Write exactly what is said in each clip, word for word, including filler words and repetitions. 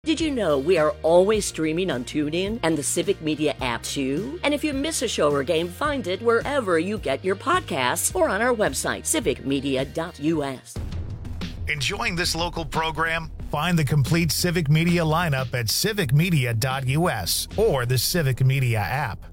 Did you know we are always streaming on TuneIn and the Civic Media app too? And if you miss a show or game, find it wherever you get your podcasts or on our website, civic media dot u s. Enjoying this local program? Find the complete Civic Media lineup at civic media dot u s or the Civic Media app.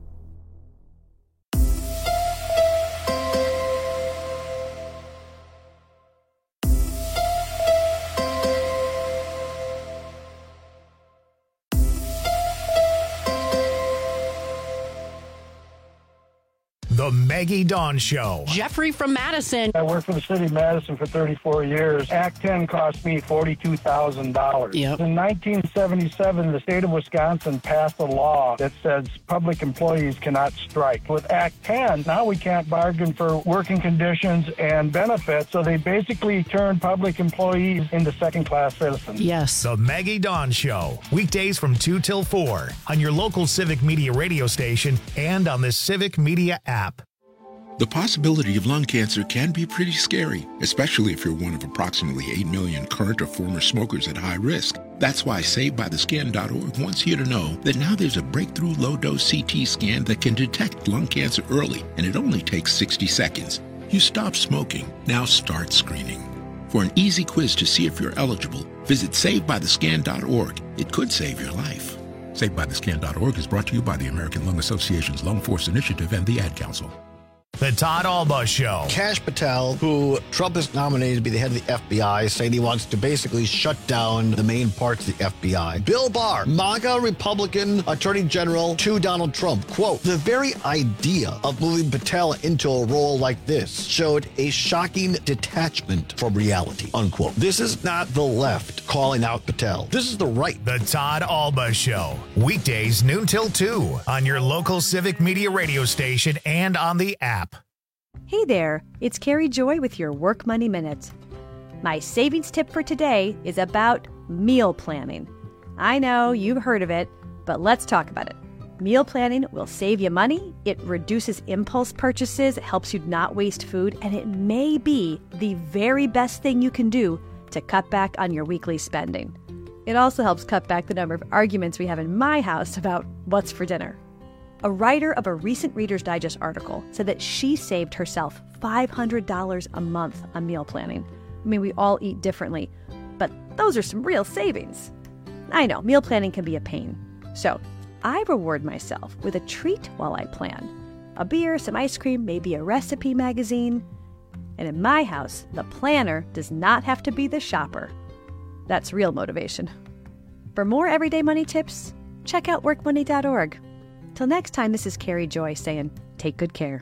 The Maggie Dawn Show. Jeffrey from Madison. I worked for the city of Madison for thirty-four years. Act ten cost me forty-two thousand dollars. Yep. In nineteen seventy-seven, the state of Wisconsin passed a law that says public employees cannot strike. With Act ten, now we can't bargain for working conditions and benefits, so they basically turn public employees into second-class citizens. Yes. The Maggie Dawn Show. Weekdays from two till four on your local Civic Media radio station and on the Civic Media app. The possibility of lung cancer can be pretty scary, especially if you're one of approximately eight million current or former smokers at high risk. That's why saved by the scan dot org wants you to know that now there's a breakthrough low-dose C T scan that can detect lung cancer early, and it only takes sixty seconds. You stop smoking, now start screening. For an easy quiz to see if you're eligible, visit saved by the scan dot org. It could save your life. saved by the scan dot org is brought to you by the American Lung Association's Lung Force Initiative and the Ad Council. The Todd Alba Show. Kash Patel, who Trump has nominated to be the head of the F B I, saying he wants to basically shut down the main parts of the F B I. Bill Barr, MAGA Republican Attorney General to Donald Trump. Quote, the very idea of moving Patel into a role like this showed a shocking detachment from reality, unquote. This is not the left calling out Patel. This is the right. The Todd Alba Show. Weekdays noon till two on your local Civic Media radio station and on the app. Hey there, it's Carrie Joy with your Work Money Minute. My savings tip for today is about meal planning. I know you've heard of it, but let's talk about it. Meal planning will save you money, it reduces impulse purchases, it helps you not waste food, and it may be the very best thing you can do to cut back on your weekly spending. It also helps cut back the number of arguments we have in my house about what's for dinner. A writer of a recent Reader's Digest article said that she saved herself five hundred dollars a month on meal planning. I mean, we all eat differently, but those are some real savings. I know, meal planning can be a pain. So I reward myself with a treat while I plan. A beer, some ice cream, maybe a recipe magazine. And in my house, the planner does not have to be the shopper. That's real motivation. For more everyday money tips, check out work money dot org. Till next time, this is Carrie Joy saying, take good care.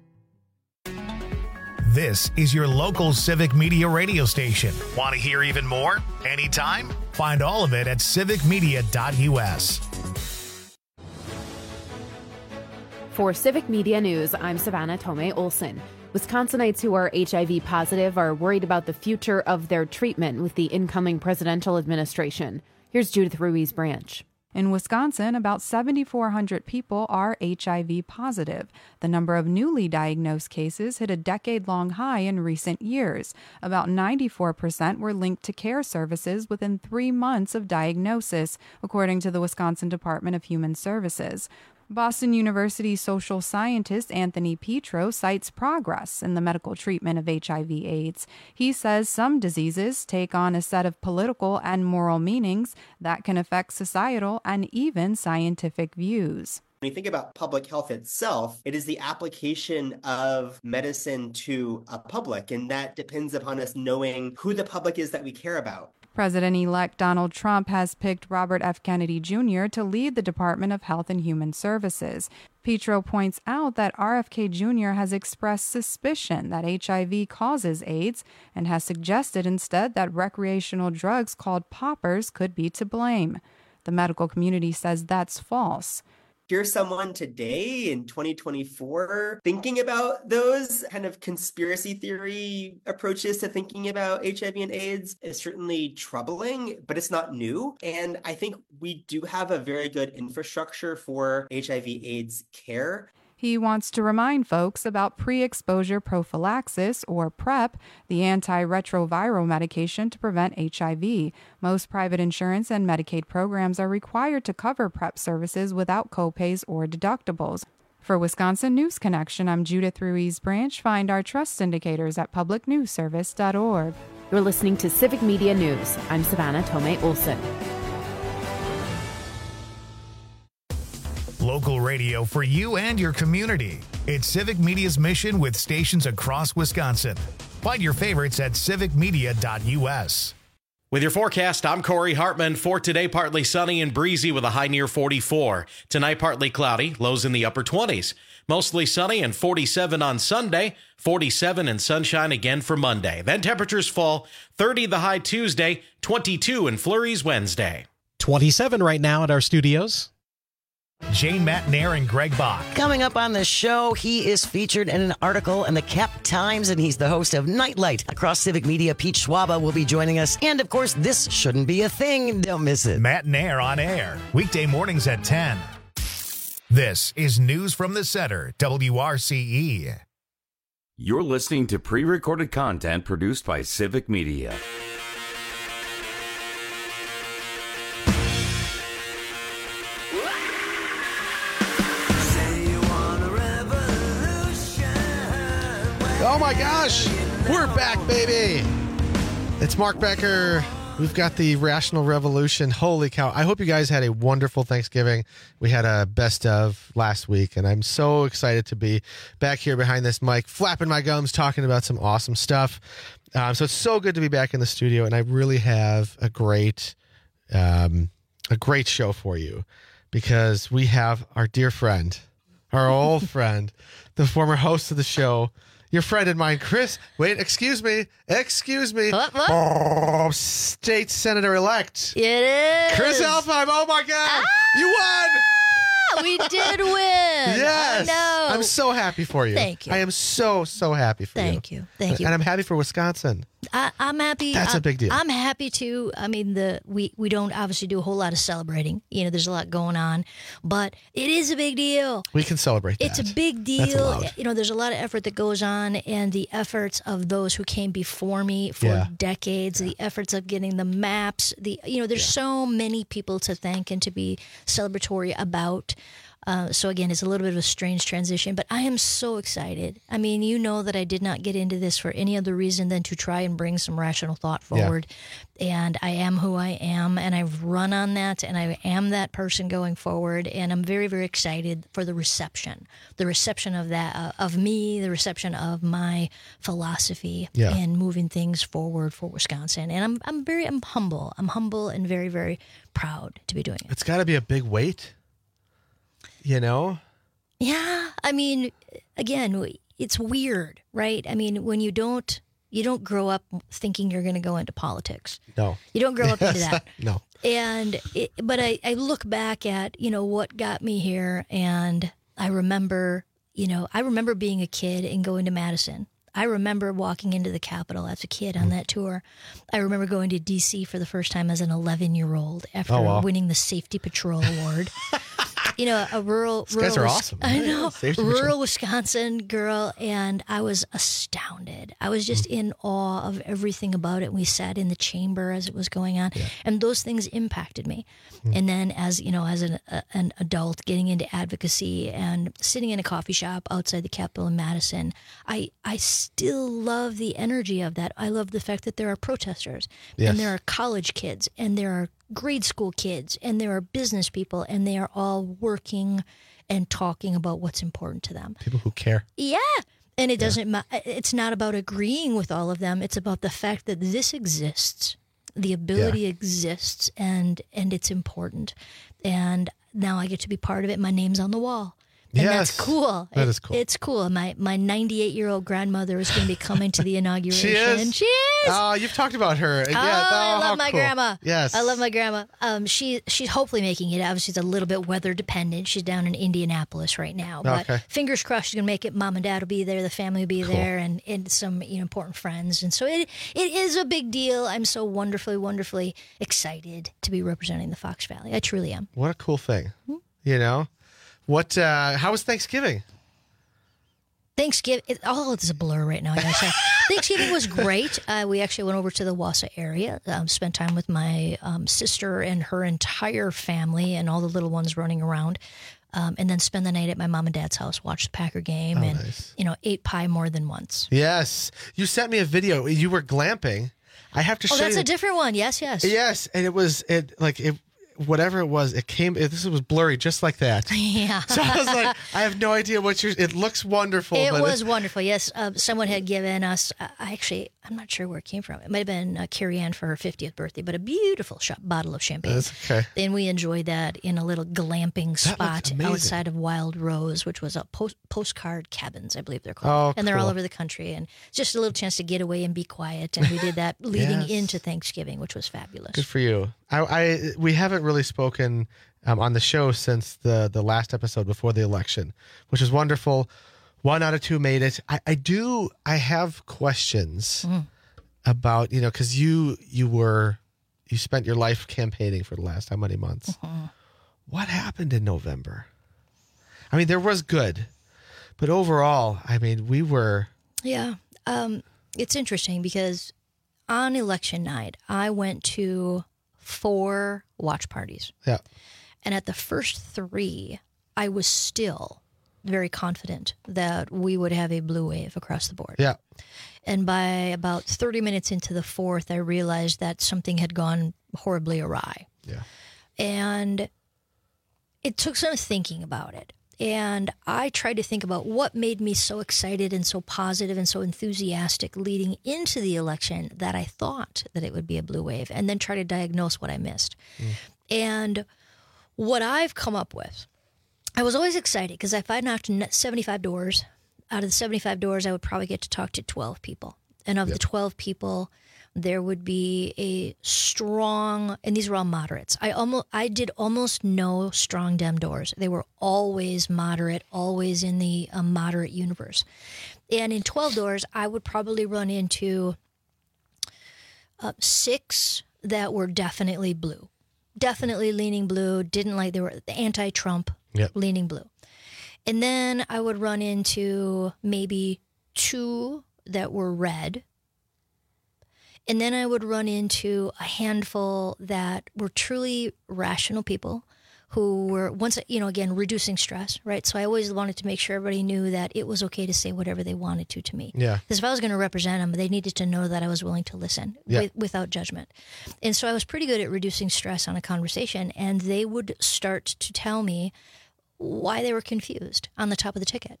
This is your local Civic Media radio station. Want to hear even more? Anytime? Find all of it at civic media dot u s. For Civic Media News, I'm Savannah Tomei Olson. Wisconsinites who are H I V positive are worried about the future of their treatment with the incoming presidential administration. Here's Judith Ruiz Branch. In Wisconsin, about seven thousand four hundred people are H I V positive. The number of newly diagnosed cases hit a decade-long high in recent years. About ninety-four percent were linked to care services within three months of diagnosis, according to the Wisconsin Department of Human Services. Boston University social scientist Anthony Petro cites progress in the medical treatment of H I V AIDS. He says some diseases take on a set of political and moral meanings that can affect societal and even scientific views. When you think about public health itself, it is the application of medicine to a public, and that depends upon us knowing who the public is that we care about. President-elect Donald Trump has picked Robert F. Kennedy Junior to lead the Department of Health and Human Services. Petro points out that R F K Junior has expressed suspicion that H I V causes AIDS and has suggested instead that recreational drugs called poppers could be to blame. The medical community says that's false. Here's someone today in twenty twenty-four thinking about those kind of conspiracy theory approaches to thinking about H I V and AIDS is certainly troubling, but it's not new. And I think we do have a very good infrastructure for H I V AIDS care. He wants to remind folks about pre-exposure prophylaxis, or PrEP, the antiretroviral medication to prevent H I V. Most private insurance and Medicaid programs are required to cover PrEP services without copays or deductibles. For Wisconsin News Connection, I'm Judith Ruiz Branch. Find our trust indicators at public news service dot org. You're listening to Civic Media News. I'm Savannah Tomei Olson. Local radio for you and your community. It's Civic Media's mission with stations across Wisconsin. Find your favorites at civic media dot u s. With your forecast, I'm Corey Hartman. For today, partly sunny and breezy with a high near forty-four. Tonight, partly cloudy, lows in the upper twenties. Mostly sunny and forty-seven on Sunday, forty-seven and sunshine again for Monday. Then temperatures fall, thirty the high Tuesday, twenty-two in flurries Wednesday. twenty-seven right now at our studios. Jane Matnair and Greg Bach. Coming up on the show, he is featured in an article in the Cap Times, and he's the host of Nightlight. Across Civic Media, Pete Schwaba will be joining us. And, of course, This Shouldn't Be a Thing. Don't miss it. Matnair on air, weekday mornings at ten. This is News from the Center, W R C E. You're listening to pre-recorded content produced by Civic Media. Oh my gosh, we're back, baby. It's Mark Becker. We've got the Rational Revolution. Holy cow. I hope you guys had a wonderful Thanksgiving. We had a best of last week, and I'm so excited to be back here behind this mic, flapping my gums, talking about some awesome stuff. Um, so it's so good to be back in the studio, and I really have a great, um, a great show for you, because we have our dear friend, our old friend, the former host of the show, your friend and mine, Chris. Wait, excuse me. Excuse me. What, what? Oh, state senator-elect. It is. Chris Elfheim. Oh, my God. Ah! You won. We did win. Yes. I know. I'm so happy for you. Thank you. I am so, so happy for Thank you. you. Thank you. And I'm happy for Wisconsin. I, I'm happy. That's I'm, a big deal. I'm happy too. I mean, the we, we don't obviously do a whole lot of celebrating. You know, there's a lot going on, but it is a big deal. We can celebrate that. It's a big That's deal. allowed. You know, there's a lot of effort that goes on, and the efforts of those who came before me for Yeah. decades, Yeah. the efforts of getting the maps, the you know, there's Yeah. so many people to thank and to be celebratory about. Uh, so again, it's a little bit of a strange transition, but I am so excited. I mean, you know that I did not get into this for any other reason than to try and bring some rational thought forward. Yeah. And I am who I am, and I've run on that, and I am that person going forward. And I'm very, very excited for the reception, the reception of that, uh, of me, the reception of my philosophy Yeah. in moving things forward for Wisconsin. And I'm, I'm very, I'm humble. I'm humble and very, very proud to be doing it. It's got to be a big weight. You know? Yeah, I mean, again, it's weird, right? I mean, when you don't you don't grow up thinking you're going to go into politics. No. You don't grow up into that. No. And it, but I, I look back at, you know, what got me here, and I remember, you know, I remember being a kid and going to Madison. I remember walking into the Capitol as a kid on that tour. I remember going to D C for the first time as an eleven-year-old after Oh, wow. winning the Safety Patrol Award. You know, a rural, These rural guys are Wis- awesome. I know, Safety rural Patrol. Wisconsin girl, and I was astounded. I was just in awe of everything about it. We sat in the chamber as it was going on, Yeah. and those things impacted me. And then, as you know, as an a, an adult, getting into advocacy and sitting in a coffee shop outside the Capitol in Madison, I I still love the energy of that. I love the fact that there are protesters, Yes. and there are college kids, and there are grade school kids, and there are business people, and they are all working and talking about what's important to them. People who care. Yeah. And it doesn't ma- it's not about agreeing with all of them. It's about the fact that this exists. The ability Yeah. exists, and and it's important. And now I get to be part of it. My name's on the wall. And Yes. that's cool. That It- is cool. It's cool. My my ninety-eight-year-old grandmother is going to be coming to the inauguration. She is? She is. Oh, you've talked about her. Oh, Yeah. I how love my cool. grandma. Yes. I love my grandma. Um, she she's hopefully making it. Obviously, she's a little bit weather dependent. She's down in Indianapolis right now, but Okay. fingers crossed she's gonna make it. Mom and Dad will be there. The family will be Cool. there, and, and some you know important friends. And so it it is a big deal. I'm so wonderfully wonderfully excited to be representing the Fox Valley. I truly am. What a cool thing. Hmm? You know? What? Uh, how was Thanksgiving? Thanksgiving, it, all of this is a blur right now. I gotta say. Thanksgiving was great. Uh, we actually went over to the Wausau area, um, spent time with my um, sister and her entire family and all the little ones running around, um, and then spend the night at my mom and dad's house, watch the Packer game, Oh, and nice. you know, ate pie more than once. Yes. You sent me a video. You were glamping. I have to Oh, show that's you. a different one. Yes, yes. Yes, and it was it like it whatever it was. It came. It, this was blurry, just like that. Yeah. So I was like, I have no idea what you're. It looks wonderful. It but was wonderful. Yes, uh, someone had given us. Uh, I actually, I'm not sure where it came from. It might have been uh, Carrie Ann for her fiftieth birthday, but a beautiful shop, bottle of champagne. That's okay. And we enjoyed that in a little glamping That spot looks amazing. outside of Wild Rose, which was a post- postcard cabins, I believe they're called, Oh, and they're all cool. over the country. And just a little chance to get away and be quiet. And we did that leading Yes. into Thanksgiving, which was fabulous. Good for you. I, I we haven't really spoken um, on the show since the the last episode before the election, which is wonderful. One out of two made it. I, I do. I have questions Mm. about you know because you you were you spent your life campaigning for the last how many months? Mm-hmm. What happened in November? I mean, there was good, but overall, I mean, we were. Yeah. Um, it's interesting because on election night, I went to four watch parties. Yeah. And at the first three, I was still very confident that we would have a blue wave across the board. Yeah. And by about thirty minutes into the fourth, I realized that something had gone horribly awry. Yeah. And it took some thinking about it. And I tried to think about what made me so excited and so positive and so enthusiastic leading into the election that I thought that it would be a blue wave, and then try to diagnose what I missed. Mm. And what I've come up with, I was always excited because if I knocked seventy-five doors, out of the seventy-five doors, I would probably get to talk to twelve people. And of Yep. the twelve people, there would be a strong, and these were all moderates. I almost, I did almost no strong Dem doors. They were always moderate, always in the uh, moderate universe. And in twelve doors, I would probably run into uh, six that were definitely blue, definitely leaning blue. Didn't like they were anti-Trump, Yep. leaning blue. And then I would run into maybe two that were red. And then I would run into a handful that were truly rational people who were, once, you know, again, reducing stress, right? So I always wanted to make sure everybody knew that it was okay to say whatever they wanted to to me. Yeah. Because if I was going to represent them, they needed to know that I was willing to listen Yeah. with, without judgment. And so I was pretty good at reducing stress on a conversation, and they would start to tell me why they were confused on the top of the ticket.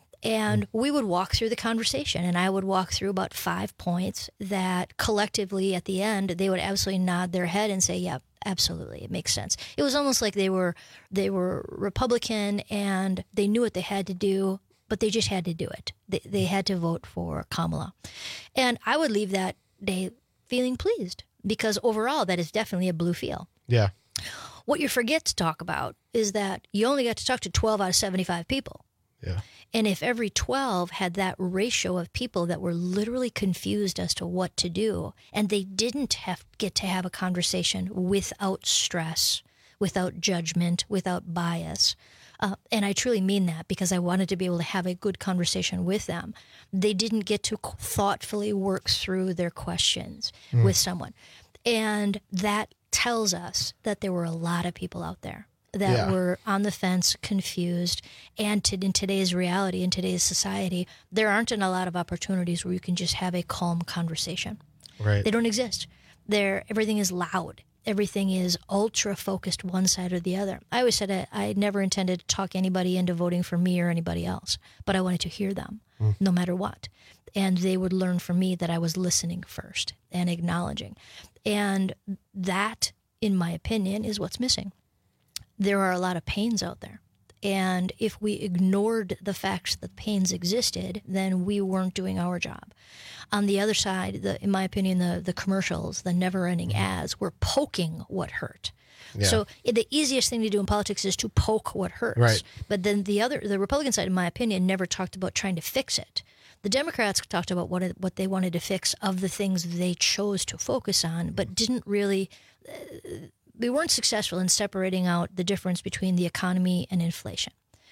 And we would walk through the conversation, and I would walk through about five points that collectively at the end, they would absolutely nod their head and say, yeah, absolutely, it makes sense. It was almost like they were they were Republican and they knew what they had to do, but they just had to do it. They, they had to vote for Kamala. And I would leave that day feeling pleased because overall, that is definitely a blue feel. Yeah. What you forget to talk about is that you only got to talk to twelve out of seventy-five people. Yeah. And if every twelve had that ratio of people that were literally confused as to what to do, and they didn't have get to have a conversation without stress, without judgment, without bias, uh, and I truly mean that because I wanted to be able to have a good conversation with them, they didn't get to thoughtfully work through their questions Mm. with someone. And that tells us that there were a lot of people out there that Yeah. were on the fence, confused, and to, in today's reality, in today's society, there aren't a lot of opportunities where you can just have a calm conversation. Right. They don't exist. There, everything is loud. Everything is ultra focused one side or the other. I always said I, I never intended to talk anybody into voting for me or anybody else, but I wanted to hear them Mm. no matter what. And they would learn from me that I was listening first and acknowledging. And that, in my opinion, is what's missing. There are a lot of pains out there. And if we ignored the fact that pains existed, then we weren't doing our job. On the other side, the, in my opinion, the, the commercials, the never-ending ads, were poking what hurt. Yeah. So it, the easiest thing to do in politics is to poke what hurts. Right. But then the other, the Republican side, in my opinion, never talked about trying to fix it. The Democrats talked about what it, what they wanted to fix of the things they chose to focus on, but didn't really. Uh, we weren't successful in separating out the difference between the economy and inflation.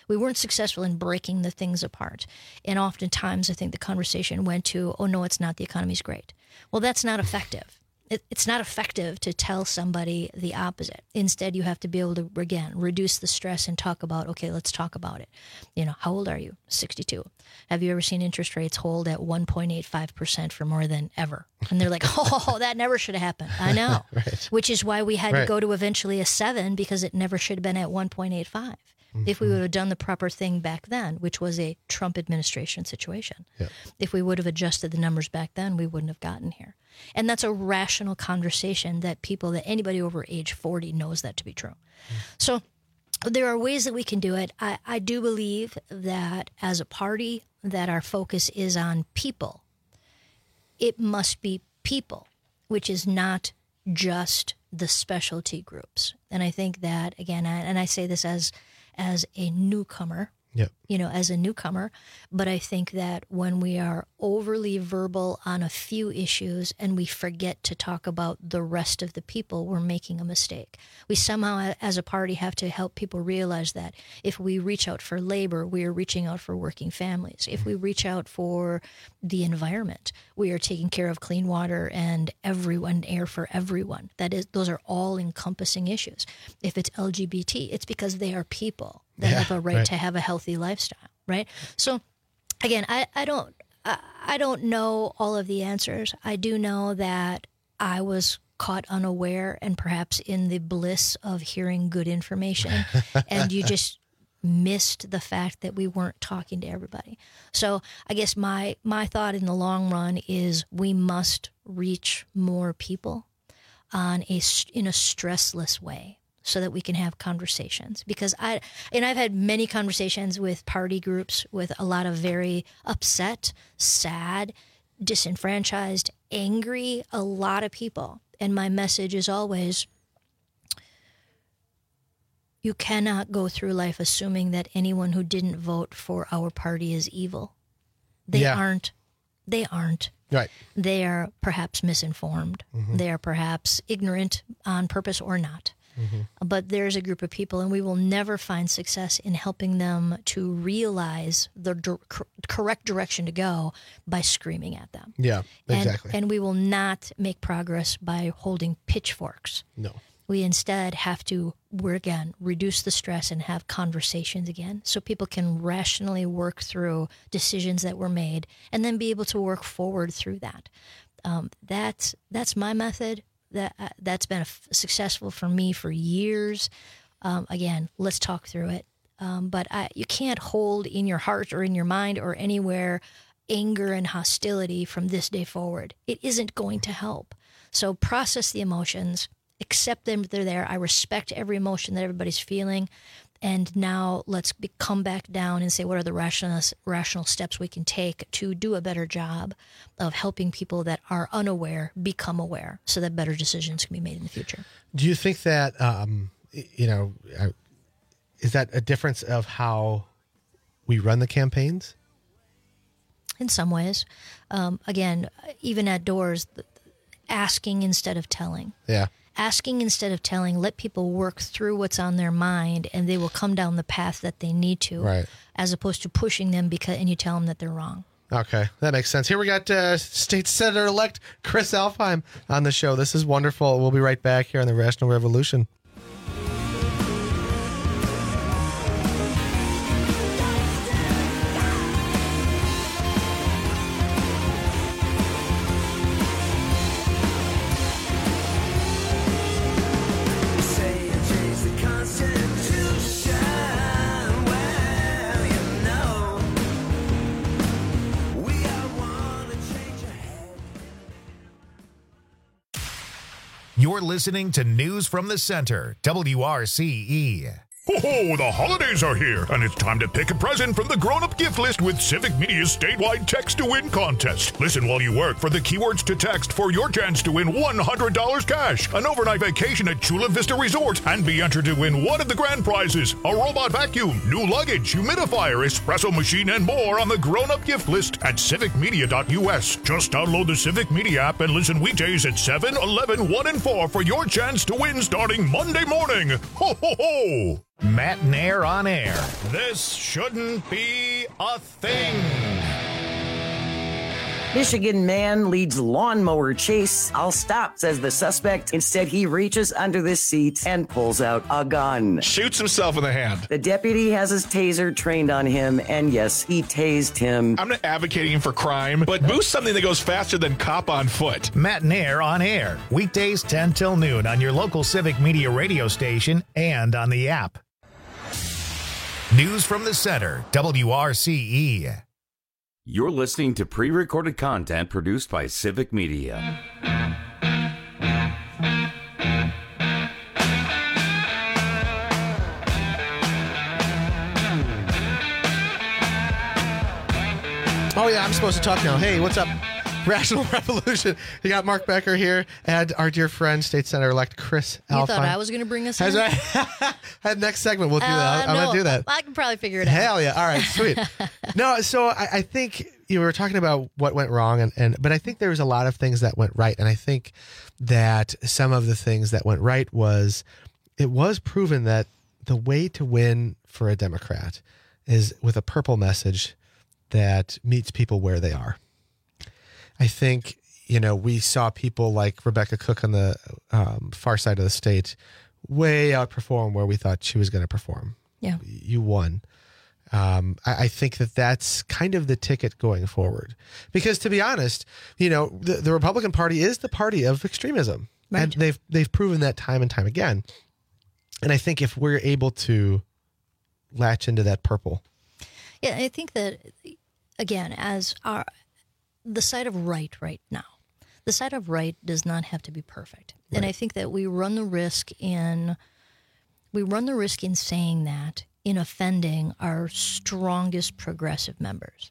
We weren't successful in breaking the things apart. And oftentimes, I think the conversation went to, oh, no, it's not. The economy's great. Well, that's not effective. It, it's not effective to tell somebody the opposite. Instead, you have to be able to, again, reduce the stress and talk about, okay, let's talk about it. You know, how old are you? sixty-two. Have you ever seen interest rates hold at one point eight five percent for more than ever? And they're like, oh, that never should have happened. I know. Right. Which is why we had right. to go to eventually a seven, because it never should have been at one point eight five. Mm-hmm. If we would have done the proper thing back then, which was a Trump administration situation. Yep. If we would have adjusted the numbers back then, we wouldn't have gotten here. And that's a rational conversation that people, that anybody over age forty knows that to be true. Mm. So there are ways that we can do it. I, I do believe that as a party, that our focus is on people. It must be people, which is not just the specialty groups. And I think that, again, I, and I say this as as a newcomer, yep. you know, as a newcomer, but I think that when we are overly verbal on a few issues and we forget to talk about the rest of the people, we're making a mistake. We somehow, as a party, have to help people realize that if we reach out for labor, we are reaching out for working families. If we reach out for the environment, we are taking care of clean water and everyone, air for everyone. That is, those are all encompassing issues. If it's L G B T, it's because they are people that yeah, have a right, right to have a healthy lifestyle, right? So, again, I, I don't I, I don't know all of the answers. I do know that I was caught unaware and perhaps in the bliss of hearing good information, and you just missed the fact that we weren't talking to everybody. So I guess my my thought in the long run is we must reach more people on a in a stressless way, so that we can have conversations. Because I, and I've had many conversations with party groups with a lot of very upset, sad, disenfranchised, angry, a lot of people. And my message is always, you cannot go through life assuming that anyone who didn't vote for our party is evil. They yeah. aren't. They aren't. Right. They are perhaps misinformed. Mm-hmm. They are perhaps ignorant on purpose or not. Mm-hmm. But there's a group of people, and we will never find success in helping them to realize the di- cor- correct direction to go by screaming at them. Yeah, exactly. And, and we will not make progress by holding pitchforks. No. We instead have to, we're again, reduce the stress and have conversations again, so people can rationally work through decisions that were made and then be able to work forward through that. Um, that's that's my method. That uh, that's been a f- successful for me for years. Um, again, let's talk through it. Um, but I, you can't hold in your heart or in your mind or anywhere anger and hostility from this day forward. It isn't going to help. So process the emotions, accept them. They're there. I respect every emotion that everybody's feeling. And now let's be, come back down and say, what are the rational, rational steps we can take to do a better job of helping people that are unaware become aware, so that better decisions can be made in the future. Do you think that, um, you know, is that a difference of how we run the campaigns? In some ways. Um, again, even at doors, asking instead of telling. Yeah. Asking instead of telling, let people work through what's on their mind, and they will come down the path that they need to, right, as opposed to pushing them because and you tell them that they're wrong. Okay, that makes sense. Here we got uh, State Senator-elect Chris Alfheim on the show. This is wonderful. We'll be right back here on the Rational Revolution. You're listening to News from the Center, W R C E. Ho ho, the holidays are here, and it's time to pick a present from the grown-up gift list with Civic Media's statewide Text to Win contest. Listen while you work for the keywords to text for your chance to win one hundred dollars cash, an overnight vacation at Chula Vista Resort, and be entered to win one of the grand prizes, a robot vacuum, new luggage, humidifier, espresso machine, and more on the grown-up gift list at civic media dot U S. Just download the Civic Media app and listen weekdays at seven, eleven, one, and four for your chance to win starting Monday morning. Ho ho ho! Matt Nair on air. This shouldn't be a thing. Michigan man leads lawnmower chase. I'll stop, says the suspect. Instead, he reaches under the seat and pulls out a gun. Shoots himself in the hand. The deputy has his taser trained on him, and yes, he tased him. I'm not advocating for crime, but boost something that goes faster than cop on foot. Matt Nair on air. Weekdays ten till noon on your local Civic Media radio station and on the app. News from the Center, W R C E. You're listening to pre-recorded content produced by Civic Media. Oh, yeah, I'm supposed to talk now. Hey, what's up? Rational Revolution. You got Mark Becker here and our dear friend, State Senator-elect Chris You Alfine. thought I was going to bring us Has in? I, I, next segment, we'll do Uh, that. I'm no, going to do that. I can probably figure it out. Hell yeah. All right, sweet. No, so I, I think you were talking about what went wrong, and, and but I think there was a lot of things that went right. And I think that some of the things that went right was it was proven that the way to win for a Democrat is with a purple message that meets people where they are. I think, you know, we saw people like Rebecca Cook on the um, far side of the state way outperform where we thought she was going to perform. Yeah. You won. Um, I, I think that that's kind of the ticket going forward. Because to be honest, you know, the, the Republican Party is the party of extremism. Right. And they've they've proven that time and time again. And I think if we're able to latch into that purple. Yeah, I think that, again, as our the side of right right now, the side of right does not have to be perfect. Right. And I think that we run the risk in we run the risk in saying that in offending our strongest progressive members.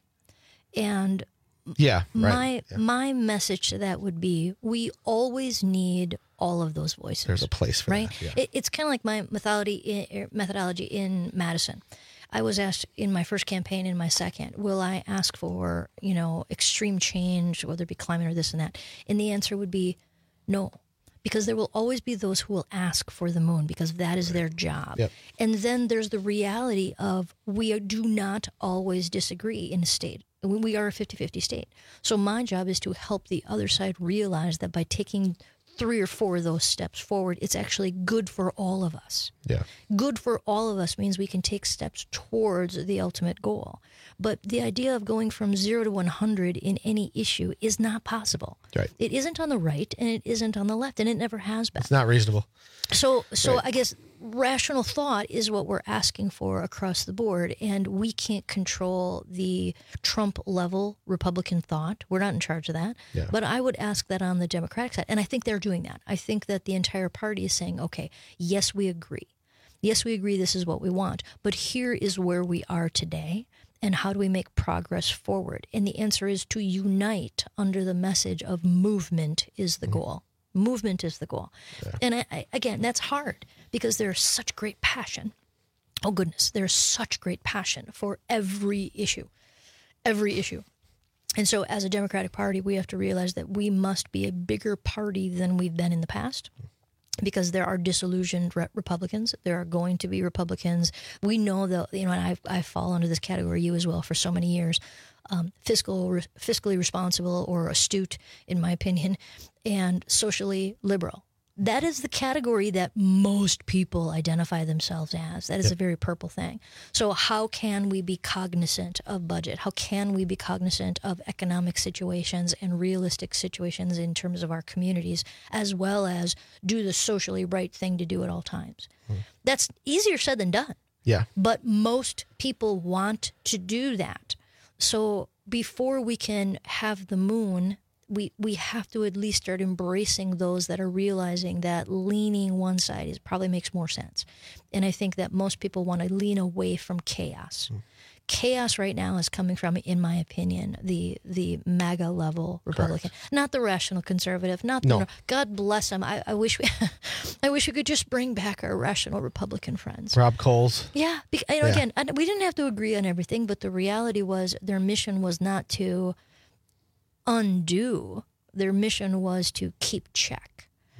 And yeah, right. my yeah. my message to that would be we always need all of those voices. There's a place for right? that. Yeah. It, it's kind of like my methodology in, methodology in Madison. I was asked in my first campaign, in my second, will I ask for, you know, extreme change, whether it be climate or this and that? And the answer would be no, because there will always be those who will ask for the moon because that is right. their job. Yep. And then there's the reality of we do not always disagree in a state. We are a fifty-fifty state. So my job is to help the other side realize that by taking three or four of those steps forward, it's actually good for all of us. Yeah. Good for all of us means we can take steps towards the ultimate goal. But the idea of going from zero to one hundred in any issue is not possible. Right. It isn't on the right and it isn't on the left, and it never has been. It's not reasonable. So, so right. I guess rational thought is what we're asking for across the board, and we can't control the Trump-level Republican thought. We're not in charge of that. Yeah. But I would ask that on the Democratic side, and I think they're doing that. I think that the entire party is saying, okay, yes, we agree. Yes, we agree this is what we want, but here is where we are today, and how do we make progress forward? And the answer is to unite under the message of movement is the mm-hmm. goal. Movement is the goal. Yeah. And I, I, again, that's hard because there's such great passion. Oh, goodness, there's such great passion for every issue, every issue. And so as a Democratic Party, we have to realize that we must be a bigger party than we've been in the past. Because there are disillusioned re- Republicans, there are going to be Republicans. We know that, you know, and I've, I fall under this category, you as well, for so many years, um, fiscal, re- fiscally responsible or astute, in my opinion, and socially liberal. That is the category that most people identify themselves as. That is yep. a very purple thing. So how can we be cognizant of budget? How can we be cognizant of economic situations and realistic situations in terms of our communities, as well as do the socially right thing to do at all times? Hmm. That's easier said than done. Yeah. But most people want to do that. So before we can have the moon, we we have to at least start embracing those that are realizing that leaning one side is probably makes more sense. And I think that most people want to lean away from chaos. Mm. Chaos right now is coming from, in my opinion, the the MAGA level Republican, Correct. Not the rational conservative, not the, no. God bless them. I, I wish we, I wish we could just bring back our rational Republican friends. Rob Coles. Yeah, because, you know, yeah. again, we didn't have to agree on everything, but the reality was their mission was not to undo. Their mission was to keep check.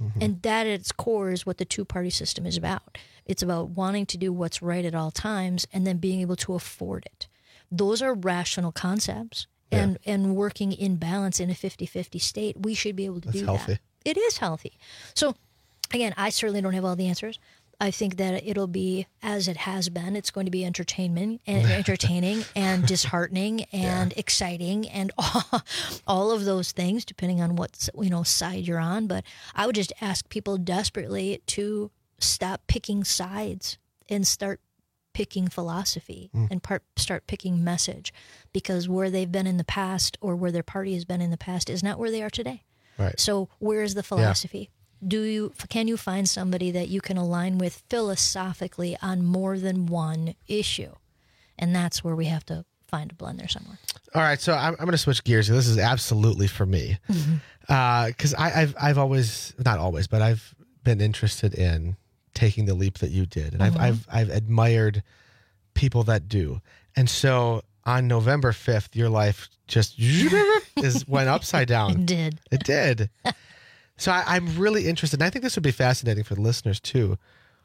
Mm-hmm. And that at its core is what the two-party system is about. It's about wanting to do what's right at all times and then being able to afford it. Those are rational concepts. Yeah. And and working in balance in a fifty-fifty state, we should be able to That's do healthy. that. It is healthy. So, again, I certainly don't have all the answers. I think that it'll be, as it has been, it's going to be entertainment and entertaining and disheartening and yeah. exciting and all, all of those things, depending on what you know side you're on. But I would just ask people desperately to stop picking sides and start picking philosophy mm. and part, start picking message, because where they've been in the past or where their party has been in the past is not where they are today. Right. So where is the philosophy? Yeah. Do you can you find somebody that you can align with philosophically on more than one issue? And that's where we have to find a blend there somewhere. All right, so I'm, I'm going to switch gears. This is absolutely for me, because mm-hmm. uh, I've I've always not always, but I've been interested in taking the leap that you did, and mm-hmm. I've I've I've admired people that do. And so on November fifth, your life just is went upside down. It did. It did. So I, I'm really interested, and I think this would be fascinating for the listeners too.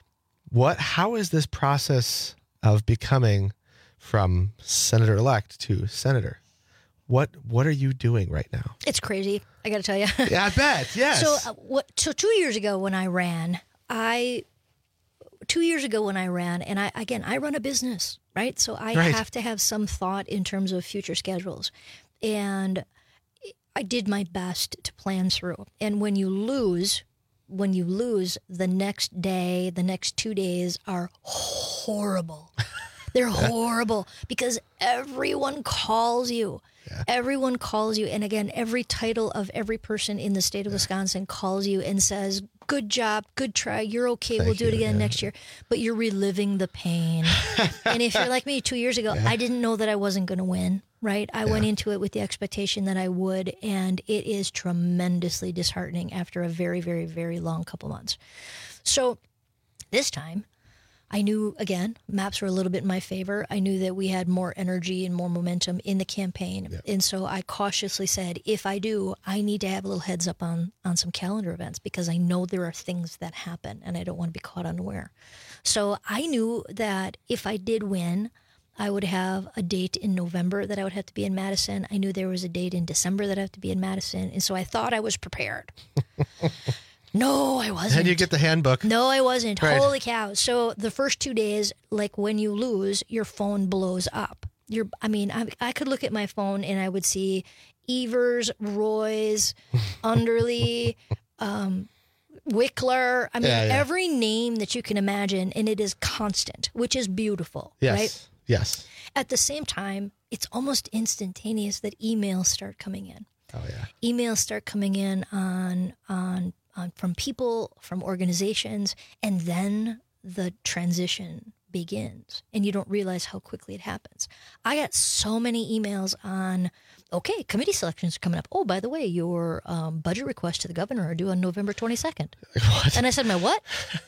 What, how is this process of becoming from senator-elect to senator? What, what are you doing right now? It's crazy. I got to tell you. Yeah, I bet. Yes. So, uh, what? So two years ago when I ran, I two years ago when I ran, and I again I run a business, right? So I right. have to have some thought in terms of future schedules, and I did my best to plan through. And when you lose, when you lose, the next day, the next two days are horrible. They're horrible because everyone calls you. Yeah. Everyone calls you. And again, every title of every person in the state of Wisconsin calls you and says, good job, good try, you're okay, Thank we'll do you, it again yeah. next year. But you're reliving the pain. And if you're like me two years ago, Yeah. I didn't know that I wasn't going to win. Right? I Yeah. went into it with the expectation that I would, and it is tremendously disheartening after a very, very, very long couple months. So this time, I knew, again, maps were a little bit in my favor. I knew that we had more energy and more momentum in the campaign. Yeah. And so I cautiously said, if I do, I need to have a little heads up on, on some calendar events, because I know there are things that happen and I don't want to be caught unaware. So I knew that if I did win, I would have a date in November that I would have to be in Madison. I knew there was a date in December that I have to be in Madison. And so I thought I was prepared. No, I wasn't. And you get the handbook. No, I wasn't. Right. Holy cow. So the first two days, like when you lose, your phone blows up. You're, I mean, I, I could look at my phone and I would see Evers, Roy's, Underly, um, Wickler. I mean, Yeah, yeah. every name that you can imagine. And it is constant, which is beautiful. Yes. Right? Yes. At the same time, it's almost instantaneous that emails start coming in. Oh yeah. Emails start coming in on on on from people, from organizations, and then the transition begins, and you don't realize how quickly it happens. I got so many emails on, okay, committee selections are coming up. Oh, by the way, your um, budget requests to the governor are due on November twenty-second. What? And I said, my what?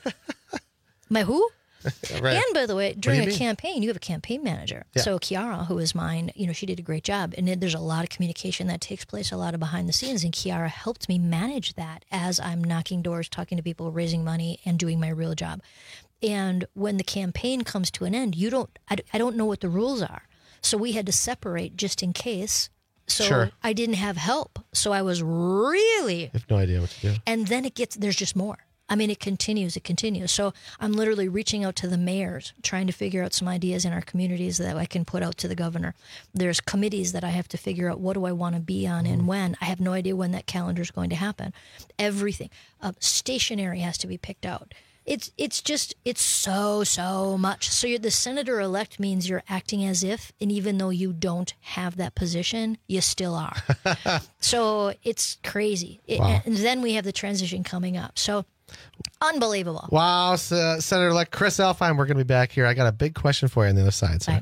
My who? Right. And by the way, during do you a mean? campaign, you have a campaign manager. Yeah. So Kiara, who is mine, you know, she did a great job. And there's a lot of communication that takes place, a lot of behind the scenes. And Kiara helped me manage that as I'm knocking doors, talking to people, raising money, and doing my real job. And when the campaign comes to an end, you don't, I, I don't know what the rules are. So we had to separate just in case. So Sure. I didn't have help. So I was really I have no idea what to do. and then it gets, there's just more. I mean, it continues, it continues. So I'm literally reaching out to the mayors, trying to figure out some ideas in our communities that I can put out to the governor. There's committees that I have to figure out what do I want to be on and when. I have no idea when that calendar is going to happen. Everything. Uh, stationery has to be picked out. It's it's just, it's so, so much. So you're, the senator-elect means you're acting as if, and even though you don't have that position, you still are. So it's crazy. It, Wow. And then we have the transition coming up. So unbelievable. Wow, uh, Senator-elect Chris Alfine, we're going to be back here. I got a big question for you on the other side. So. Right.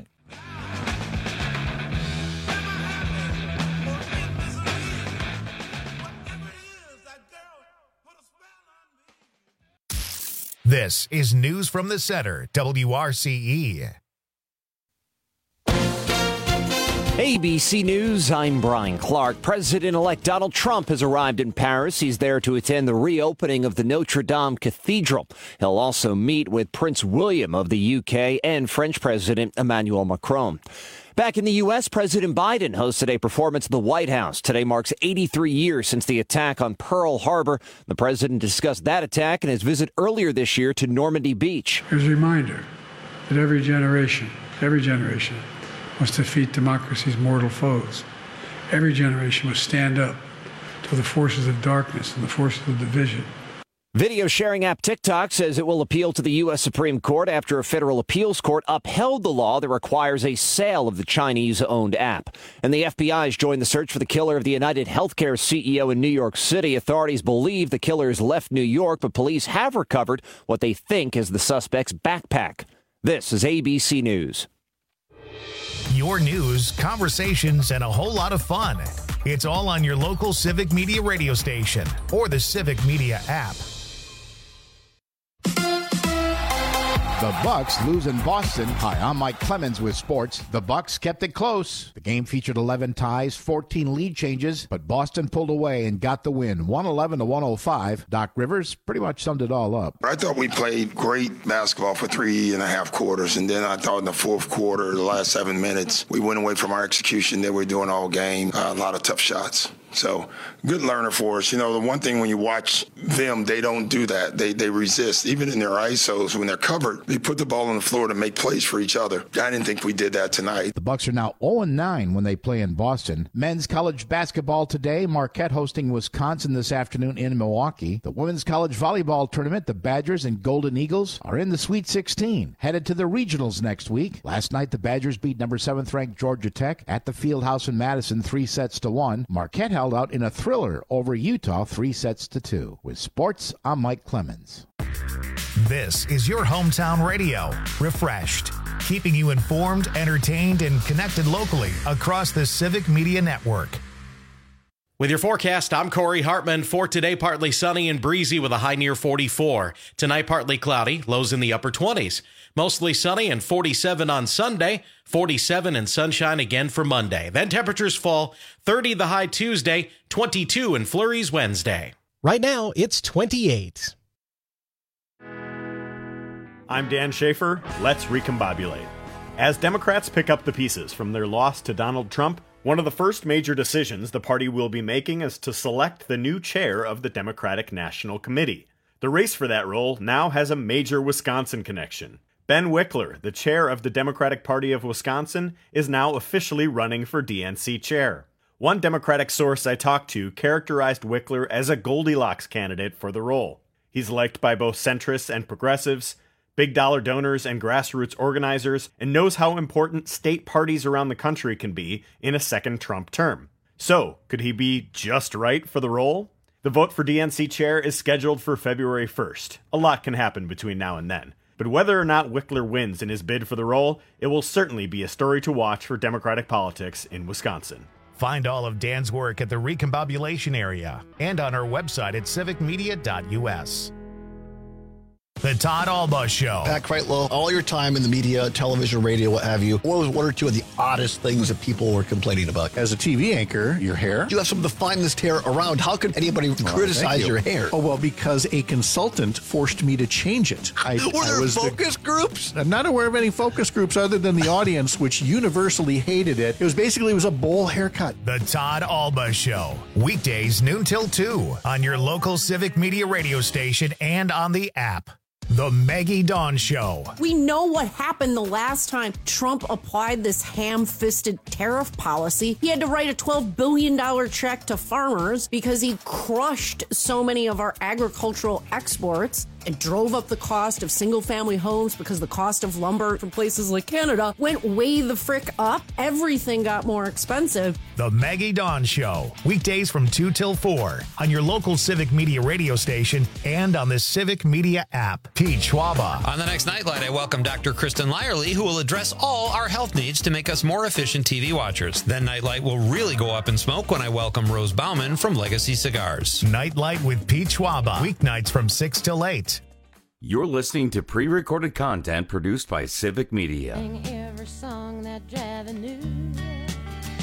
This is News from the Center, W R C E. A B C News, I'm Brian Clark. President-elect Donald Trump has arrived in Paris. He's there to attend the reopening of the Notre Dame Cathedral. He'll also meet with Prince William of the U K and French President Emmanuel Macron. Back in the U S, President Biden hosted a performance at the White House. Today marks eighty-three years since the attack on Pearl Harbor. The president discussed that attack and his visit earlier this year to Normandy Beach. Here's a reminder that every generation, every generation must defeat democracy's mortal foes. Every generation must stand up to the forces of darkness and the forces of division. Video sharing app TikTok says it will appeal to the U S Supreme Court after a federal appeals court upheld the law that requires a sale of the Chinese-owned app. And the F B I has joined the search for the killer of the United Healthcare C E O in New York City. Authorities believe the killer has left New York, but police have recovered what they think is the suspect's backpack. This is A B C News. Your news, conversations, and a whole lot of fun. It's all on your local Civic Media radio station or the Civic Media app. The Bucks lose in Boston. Hi, I'm Mike Clemens with sports. The Bucks kept it close. The game featured eleven ties, fourteen lead changes, but Boston pulled away and got the win, one eleven to one oh five. Doc Rivers pretty much summed it all up. I thought we played great basketball for three and a half quarters, and then I thought in the fourth quarter, the last seven minutes, we went away from our execution that we were doing all game. Uh, a lot of tough shots. So, good learner for us. You know, the one thing when you watch them, they don't do that. They they resist. Even in their I S Os, when they're covered, they put the ball on the floor to make plays for each other. I didn't think we did that tonight. The Bucks are now oh and nine when they play in Boston. Men's college basketball today, Marquette hosting Wisconsin this afternoon in Milwaukee. The women's college volleyball tournament, the Badgers and Golden Eagles are in the Sweet sixteen, headed to the regionals next week. Last night, the Badgers beat number seventh ranked Georgia Tech at the Fieldhouse in Madison, three sets to one. Marquette held out in a thriller over Utah, three sets to two. With sports, I'm Mike Clemens. This is your hometown radio, refreshed, keeping you informed, entertained, and connected locally across the Civic Media Network. With your forecast, I'm Corey Hartman. For today, partly sunny and breezy with a high near forty-four. Tonight, partly cloudy, lows in the upper twenties. Mostly sunny and forty-seven on Sunday, forty-seven and sunshine again for Monday. Then temperatures fall, thirty the high Tuesday, twenty-two in flurries Wednesday. Right now, it's twenty-eight. I'm Dan Schaefer. Let's recombobulate. As Democrats pick up the pieces from their loss to Donald Trump, one of the first major decisions the party will be making is to select the new chair of the Democratic National Committee. The race for that role now has a major Wisconsin connection. Ben Wickler, the chair of the Democratic Party of Wisconsin, is now officially running for D N C chair. One Democratic source I talked to characterized Wickler as a Goldilocks candidate for the role. He's liked by both centrists and progressives, big dollar donors and grassroots organizers, and knows how important state parties around the country can be in a second Trump term. So, could he be just right for the role? The vote for D N C chair is scheduled for February first. A lot can happen between now and then. But whether or not Wickler wins in his bid for the role, it will certainly be a story to watch for Democratic politics in Wisconsin. Find all of Dan's work at the Recombobulation area and on our website at civic media dot u s. The Todd Alba Show. Pat Kreitlow, all your time in the media, television, radio, what have you, what was one or two of the oddest things that people were complaining about? As a T V anchor, your hair. You have some of the finest hair around. How could anybody well, criticize you. your hair? Oh, well, because a consultant forced me to change it. I, were there I was focus the, groups? I'm not aware of any focus groups other than the audience, which universally hated it. It was basically, it was a bowl haircut. The Todd Alba Show. Weekdays, noon till two on your local Civic Media radio station and on the app. The Maggie Dawn Show. We know what happened the last time Trump applied this ham-fisted tariff policy. He had to write a twelve billion dollars check to farmers because he crushed so many of our agricultural exports and drove up the cost of single-family homes because the cost of lumber from places like Canada went way the frick up. Everything got more expensive. The Maggie Dawn Show. Weekdays from two till four on your local Civic Media radio station and on the Civic Media app. Pete Schwaba. On the next Nightlight, I welcome Doctor Kristen Lyerly, who will address all our health needs to make us more efficient T V watchers. Then Nightlight will really go up in smoke when I welcome Rose Bauman from Legacy Cigars. Nightlight with Pete Schwaba. Weeknights from six till eight. You're listening to pre-recorded content produced by Civic Media. Sing every song that Javi knew.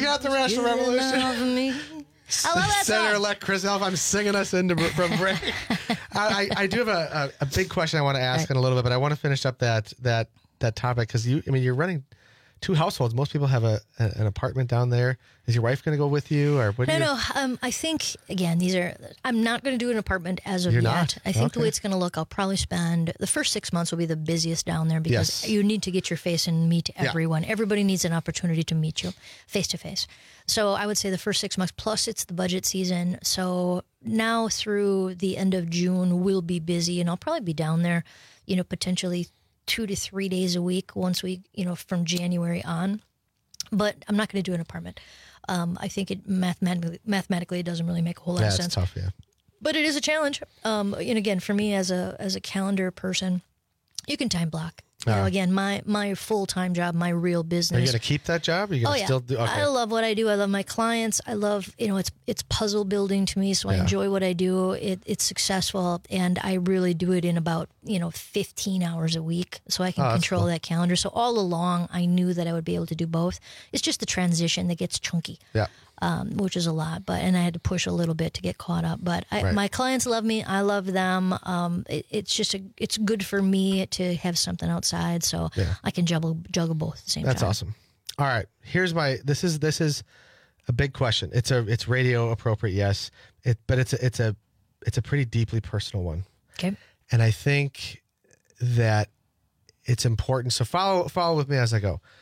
at the Rational Revolution. I love that song. Senator-elect Chris Elf, I'm singing us into from break. I, I, I do have a, a, a big question I want to ask right. in a little bit, but I want to finish up that that that topic because you, I mean, you're running two households. Most people have a, a an apartment down there. Is your wife going to go with you, or what? No, do you... no. Um, I think again, these are. I'm not going to do an apartment as of You're yet. not? I think Okay. the way it's going to look, I'll probably spend the first six months will be the busiest down there because Yes. you need to get your face and meet Yeah. everyone. Everybody needs an opportunity to meet you face to face. So I would say the first six months. Plus, it's the budget season. So now through the end of June, we'll be busy, and I'll probably be down there. You know, potentially two to three days a week once we, you know, from January on. But I'm not going to do an apartment. Um, I think it mathematically, mathematically, it doesn't really make a whole lot Yeah, of it's sense. tough. Yeah. But it is a challenge. Um, and again, for me as a as a calendar person, you can time block. You know, Ah. again, my my full time job, my real business. Are you going to keep that job? Are you Oh going to yeah, still do? Okay. I love what I do. I love my clients. I love, you know, it's it's puzzle building to me, so I Yeah. enjoy what I do. It, it's successful, and I really do it in about you know fifteen hours a week, so I can Oh, that's control cool. that calendar. So all along, I knew that I would be able to do both. It's just the transition that gets chunky. Yeah. Um, which is a lot, but and I had to push a little bit to get caught up. But I, Right. my clients love me. I love them. Um, it, it's just a, it's good for me to have something outside, so Yeah. I can juggle juggle both at the same That's time. awesome. All right, here's my. This is this is a big question. It's a it's radio appropriate, yes. It but it's a it's a it's a pretty deeply personal one. Okay. And I think that it's important. So follow follow with me as I go.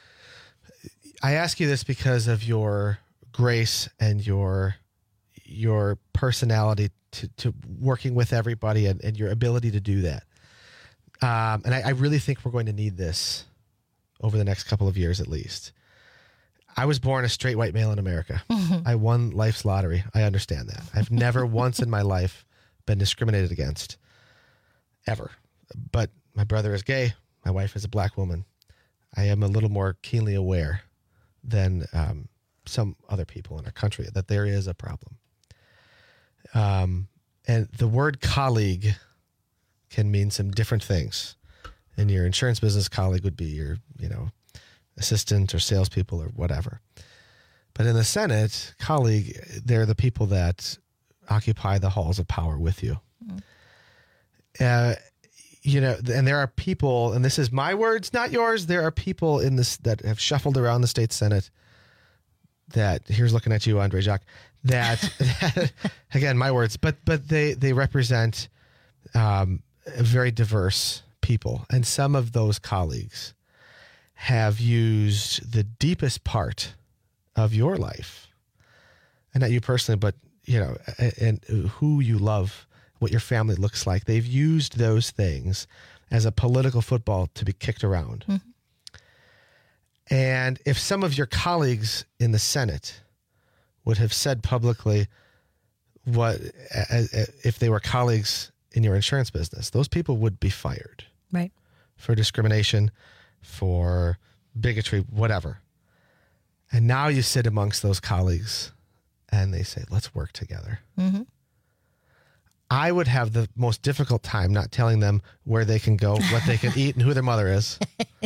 I ask you this because of your grace and your your personality to, to working with everybody and, and your ability to do that. Um, and I, I really think we're going to need this over the next couple of years at least. I was born a straight white male in America. I won life's lottery. I understand that. I've never once in my life been discriminated against, ever. But my brother is gay. My wife is a black woman. I am a little more keenly aware than um, some other people in our country that there is a problem. Um, and the word colleague can mean some different things. In your insurance business, colleague would be your, you know, assistant or salespeople or whatever. But in the Senate, colleague, they're the people that occupy the halls of power with you. Mm. Uh, you know, and there are people, and this is my words, not yours. There are people in this that have shuffled around the state Senate that, here's looking at you, Andre Jacques, that, that again, my words, but but they, they represent um, very diverse people. And some of those colleagues have used the deepest part of your life, and not you personally, but, you know, and who you love, what your family looks like. They've used those things as a political football to be kicked around. Mm-hmm. And if some of your colleagues in the Senate would have said publicly what, if they were colleagues in your insurance business, those people would be fired. Right. For discrimination, for bigotry, whatever. And now you sit amongst those colleagues and they say, let's work together. Mm-hmm. I would have the most difficult time not telling them where they can go, what they can eat, and who their mother is.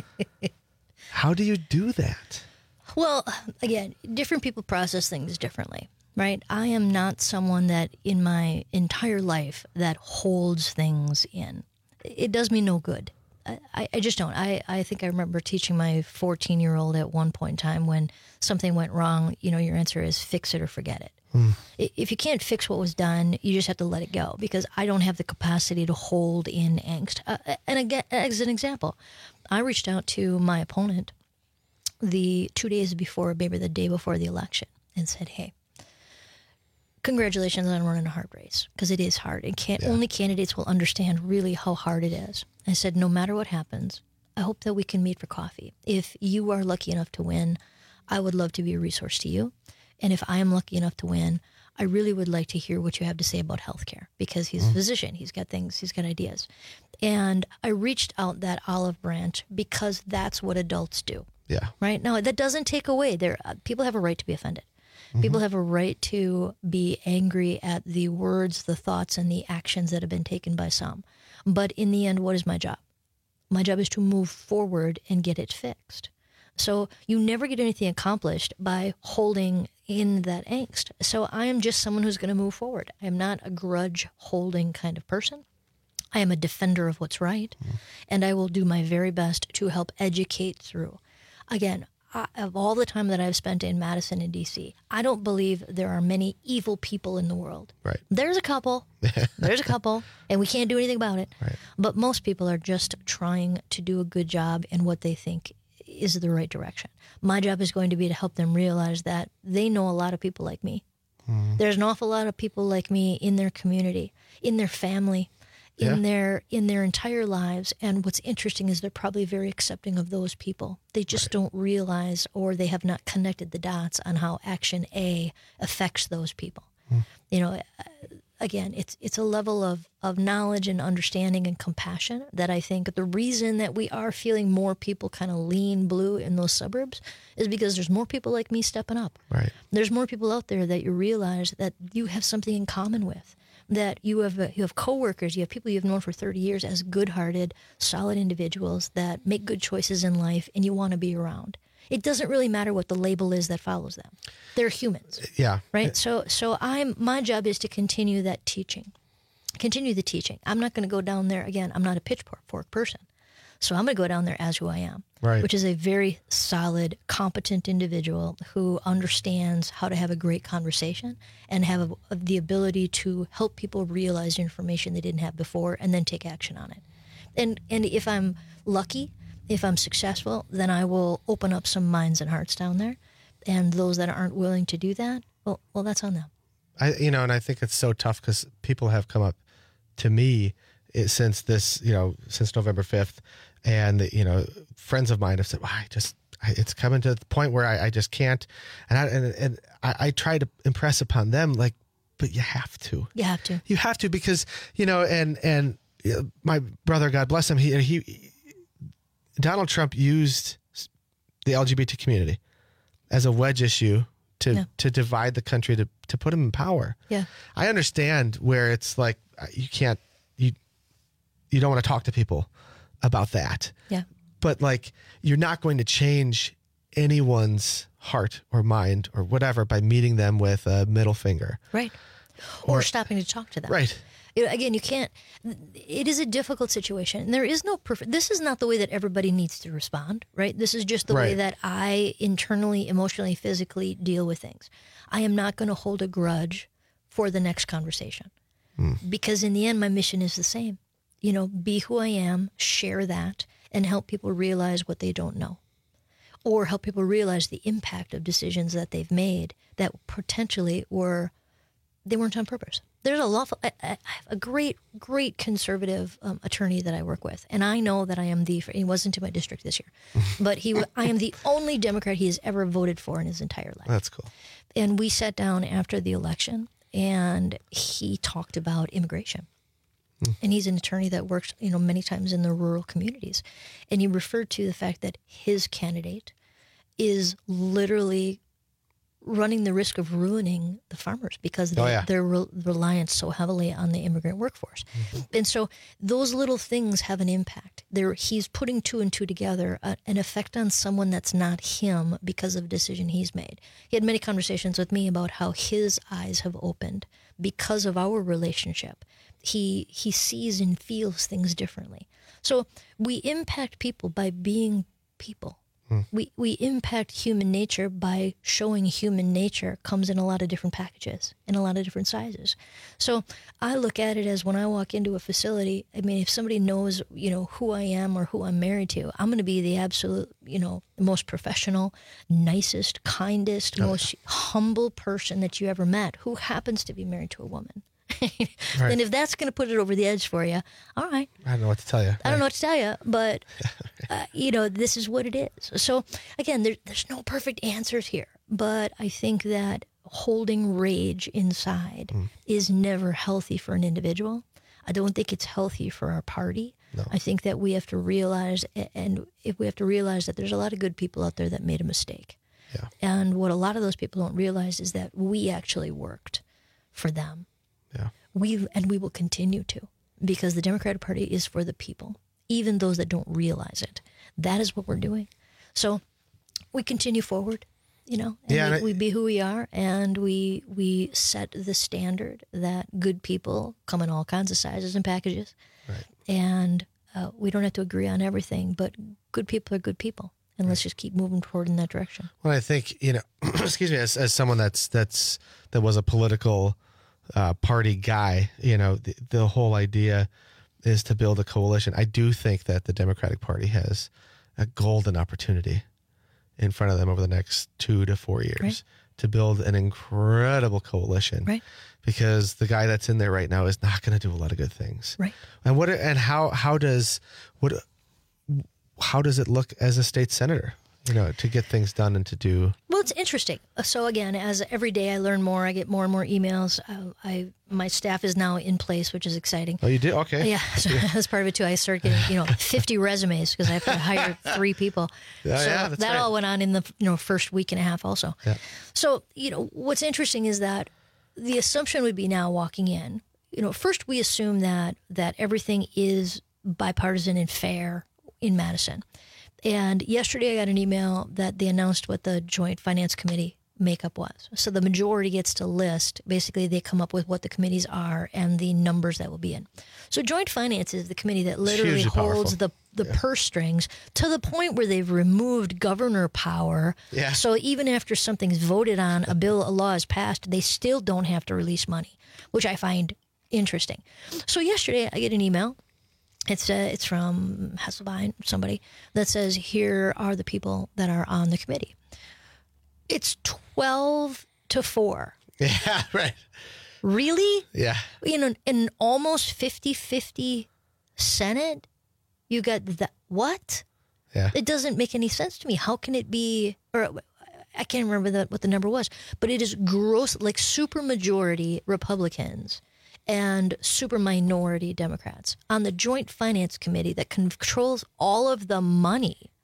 How do you do that? Well, again, different people process things differently, right? I am not someone that in my entire life that holds things in. It does me no good. I, I just don't. I, I think I remember teaching my fourteen-year-old at one point in time when something went wrong, you know, your answer is fix it or forget it. Mm. If you can't fix what was done, you just have to let it go, because I don't have the capacity to hold in angst. Uh, and again, as an example, I reached out to my opponent the two days before, maybe the day before the election, and said, hey, congratulations on running a hard race, because it is hard, and can't, yeah. only candidates will understand really how hard it is. I said, no matter what happens, I hope that we can meet for coffee. If you are lucky enough to win, I would love to be a resource to you. And if I am lucky enough to win, I really would like to hear what you have to say about healthcare, because he's mm. a physician. He's got things, he's got ideas. And I reached out that olive branch because that's what adults do. Yeah. Right? Now, that doesn't take away there. Uh, people have a right to be offended. Mm-hmm. People have a right to be angry at the words, the thoughts, and the actions that have been taken by some. But in the end, what is my job? My job is to move forward and get it fixed. So you never get anything accomplished by holding in that angst. So I am just someone who's going to move forward. I am not a grudge holding kind of person. I am a defender of what's right, mm. and I will do my very best to help educate through. Again, I, of all the time that I've spent in Madison and D C, I don't believe there are many evil people in the world. Right. There's a couple. There's a couple, and we can't do anything about it. Right. But most people are just trying to do a good job in what they think is the right direction. My job is going to be to help them realize that they know a lot of people like me. Mm. There's an awful lot of people like me in their community, in their family, in yeah. their in their entire lives. And what's interesting is they're probably very accepting of those people. They just right. don't realize, or they have not connected the dots on how action A affects those people. Mm. You know, again, it's it's a level of, of knowledge and understanding and compassion that I think the reason that we are feeling more people kind of lean blue in those suburbs is because there's more people like me stepping up. Right. There's more people out there that you realize that you have something in common with. That you have you have coworkers, you have people you've known for thirty years as good-hearted, solid individuals that make good choices in life, and you want to be around. It doesn't really matter what the label is that follows them. They're humans. Yeah. Right? So so I'm my job is to continue that teaching. Continue the teaching. I'm not going to go down there again. I'm not a pitchfork person. So I'm going to go down there as who I am, right. which is a very solid, competent individual who understands how to have a great conversation and have a, the ability to help people realize information they didn't have before and then take action on it. And and if I'm lucky, if I'm successful, then I will open up some minds and hearts down there. And those that aren't willing to do that, well, well, that's on them. I, you know, and I think it's so tough because people have come up to me it, since this, you know, since November fifth. And, you know, friends of mine have said, well, I just, I, it's coming to the point where I, I just can't. And I, and, and I, I try to impress upon them, like, but you have to. You have to. You have to because, you know, and, and my brother, God bless him, he, he, Donald Trump used the L G B T community as a wedge issue to, yeah. to divide the country, to, to put him in power. Yeah. I understand where it's like, you can't, you, you don't want to talk to people about that. Yeah. But like, you're not going to change anyone's heart or mind or whatever by meeting them with a middle finger. Right. Or, or stopping to talk to them. Right. You know, again, you can't, it is a difficult situation. And there is no perfect, this is not the way that everybody needs to respond, right? This is just the right. way that I internally, emotionally, physically deal with things. I am not going to hold a grudge for the next conversation mm. because in the end, my mission is the same. You know, be who I am, share that, and help people realize what they don't know. Or help people realize the impact of decisions that they've made that potentially were, they weren't on purpose. There's a lawful, I, I have a great, great conservative um, attorney that I work with. And I know that I am the, he wasn't in my district this year, but he, I am the only Democrat he has ever voted for in his entire life. That's cool. And we sat down after the election and he talked about immigration. And he's an attorney that works, you know, many times in the rural communities. And he referred to the fact that his candidate is literally running the risk of ruining the farmers because they, oh, yeah. they're re- reliant so heavily on the immigrant workforce. Mm-hmm. And so those little things have an impact. They're, he's putting two and two together, uh, an effect on someone that's not him because of a decision he's made. He had many conversations with me about how his eyes have opened because of our relationship. He he sees and feels things differently. So we impact people by being people. Hmm. We we impact human nature by showing human nature comes in a lot of different packages, in a lot of different sizes. So I look at it as when I walk into a facility, I mean, if somebody knows, you know, who I am or who I'm married to, I'm going to be the absolute, you know, most professional, nicest, kindest, oh, most yeah. humble person that you ever met who happens to be married to a woman. Right. And if that's going to put it over the edge for you, all right. I don't know what to tell you. I don't know what to tell you, but, uh, you know, this is what it is. So, again, there, there's no perfect answers here, but I think that holding rage inside mm. is never healthy for an individual. I don't think it's healthy for our party. No. I think that we have to realize, and if we have to realize that there's a lot of good people out there that made a mistake. Yeah. And what a lot of those people don't realize is that we actually worked for them. Yeah. We and we will continue to, because the Democratic Party is for the people, even those that don't realize it. That is what we're doing. So we continue forward, you know, and Yeah, we, and I- we be who we are, and we we set the standard that good people come in all kinds of sizes and packages, right. and uh, we don't have to agree on everything, but good people are good people, and let's just keep moving forward in that direction. Well, I think, you know, excuse me, as, as someone that's that's that was a political uh, party guy, you know, the, the whole idea is to build a coalition. I do think that the Democratic Party has a golden opportunity in front of them over the next two to four years Right. to build an incredible coalition. Right. Because the guy that's in there right now is not going to do a lot of good things. Right. And what and how how does what how does it look as a state senator? You know, to get things done and to do. Well, it's interesting. So again, as every day I learn more, I get more and more emails. Uh, I my staff is now in place, which is exciting. Oh, you did? Okay. Yeah, so that's part of it too. I started getting, you know, fifty resumes because I have to hire three people. Yeah, so yeah, that's that right. all went on in the you know first week and a half also. Yeah. So, you know, what's interesting is that the assumption would be now walking in, you know, first we assume that that everything is bipartisan and fair in Madison. And yesterday I got an email that they announced what the Joint Finance Committee makeup was. So the majority gets to list, basically they come up with what the committees are and the numbers that will be in. So Joint Finance is the committee that literally hugely holds powerful. the, the purse strings to the point where they've removed governor power. Yeah. So even after something's voted on, a bill, a law is passed, they still don't have to release money, which I find interesting. So yesterday I get an email. It's uh, it's from Hasselbein, somebody, that says, here are the people that are on the committee. It's twelve to four. Yeah, right. Really? Yeah. In an, in an almost fifty-fifty Senate, you got that. What? Yeah. It doesn't make any sense to me. How can it be, or I can't remember the, what the number was, but it is gross, like super majority Republicans and super minority Democrats on the Joint Finance Committee that controls all of the money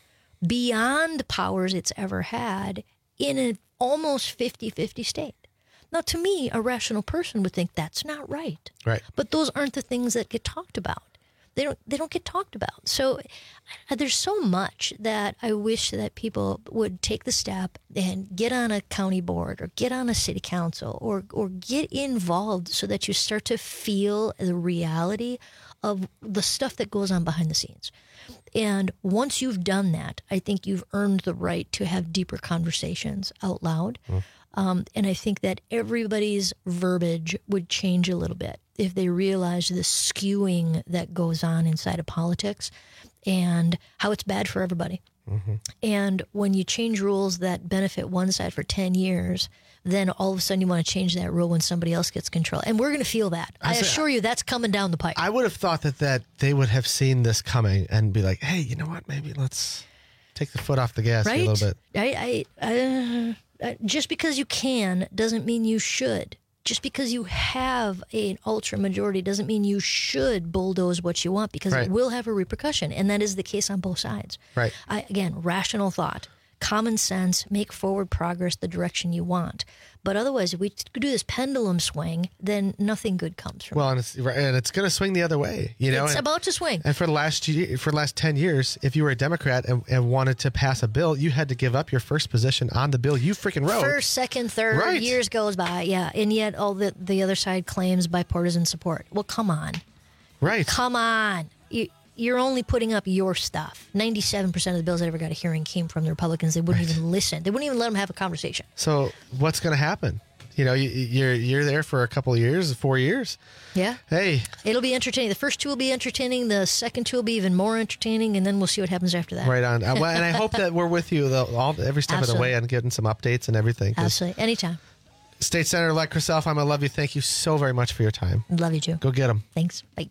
beyond powers it's ever had in an almost fifty-fifty state. Now, to me, a rational person would think that's not right. Right. But those aren't the things that get talked about. They don't. They don't get talked about. So uh, there's so much that I wish that people would take the step and get on a county board or get on a city council or or get involved so that you start to feel the reality of the stuff that goes on behind the scenes. And once you've done that, I think you've earned the right to have deeper conversations out loud. Mm. Um, and I think that everybody's verbiage would change a little bit if they realize the skewing that goes on inside of politics and how it's bad for everybody. Mm-hmm. And when you change rules that benefit one side for ten years, then all of a sudden you want to change that rule when somebody else gets control. And we're going to feel that. I, I say- assure you that's coming down the pipe. I would have thought that, that they would have seen this coming and be like, hey, you know what? Maybe let's take the foot off the gas right? a little bit. I, I, uh, uh, just because you can doesn't mean you should. Just because you have an ultra majority doesn't mean you should bulldoze what you want, because Right. it will have a repercussion, and that is the case on both sides. Right. I, again, rational thought, common sense, make forward progress the direction you want. But otherwise, if we do this pendulum swing, then nothing good comes from Well, it. and it's right, and it's going to swing the other way, you know. It's and, about to swing. and for the last year, for the last ten years, if you were a Democrat and, and wanted to pass a bill, you had to give up your first position on the bill you freaking wrote. First, second, third, Right. years goes by, yeah, and yet all the the other side claims bipartisan support. Well, come on, right? Come on, you, you're only putting up your stuff. Ninety-seven percent of the bills that ever got a hearing came from the Republicans. They wouldn't even listen. They wouldn't even let them have a conversation. So what's going to happen? You know, you, you're you're there for a couple of years, four years. Yeah. Hey, It'll be entertaining. The first two will be entertaining. The second two will be even more entertaining, and then we'll see what happens after that. right on. Uh, well, and I hope that we're with you though, all every step of the Absolutely. way on getting some updates and everything. 'cause Absolutely. Anytime. State Senator-elect Chriself, I'm gonna love you. Thank you so very much for your time. Love you too. Go get them. Thanks. Bye.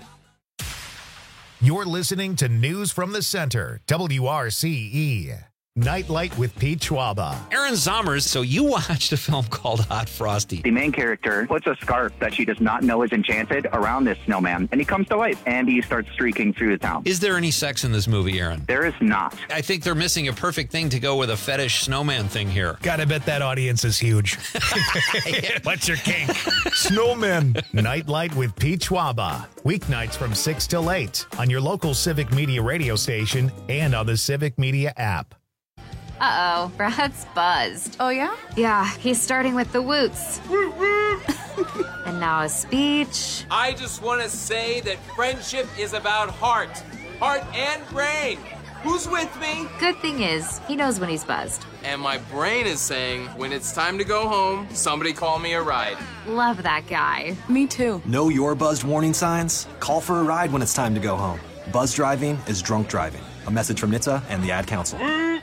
You're listening to News from the Center, W R C E. Nightlight with Pete Schwaba. Aaron Zommers, so you watched a film called Hot Frosty. The main character puts a scarf that she does not know is enchanted around this snowman, and he comes to life, and he starts streaking through the town. Is there any sex in this movie, Aaron? There is not. I think they're missing a perfect thing to go with a fetish snowman thing here. Gotta bet that audience is huge. What's your kink? Snowmen. Nightlight with Pete Schwaba. Weeknights from six till eight on your local Civic Media radio station and on the Civic Media app. Uh-oh, Brad's buzzed. Oh, yeah? Yeah, he's starting with the woots. And now a speech. I just want to say that friendship is about heart. Heart and brain. Who's with me? Good thing is, he knows when he's buzzed. And my brain is saying, when it's time to go home, somebody call me a ride. Love that guy. Me too. Know your buzzed warning signs? Call for a ride when it's time to go home. Buzz driving is drunk driving. A message from N H T S A and the Ad Council.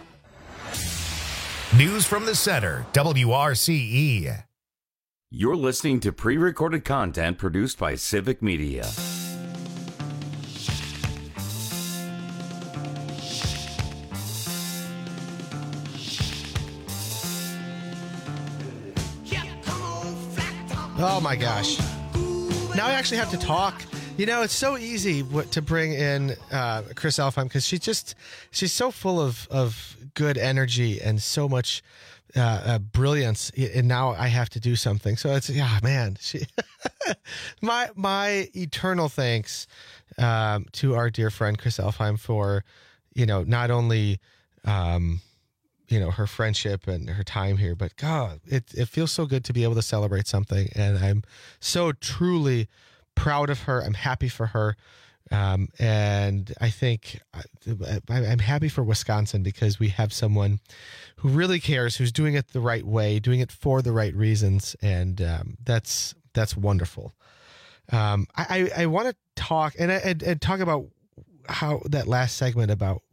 News from the center, W R C E. You're listening to pre-recorded content produced by Civic Media. Oh my gosh. Now I actually have to talk. You know, it's so easy w- to bring in uh, Chris Elfheim because she's just, she's so full of, of good energy and so much uh, uh, brilliance. And now I have to do something. So it's, yeah, man, she, my, my eternal thanks um, to our dear friend Chris Elfheim for, you know, not only, um, you know, her friendship and her time here, but God, it, it feels so good to be able to celebrate something. And I'm so truly proud of her. I'm happy for her. Um, and I think I, I'm happy for Wisconsin because we have someone who really cares, who's doing it the right way, doing it for the right reasons. And um, that's, that's wonderful. Um, I, I, I want to talk and, and, and talk about how that last segment about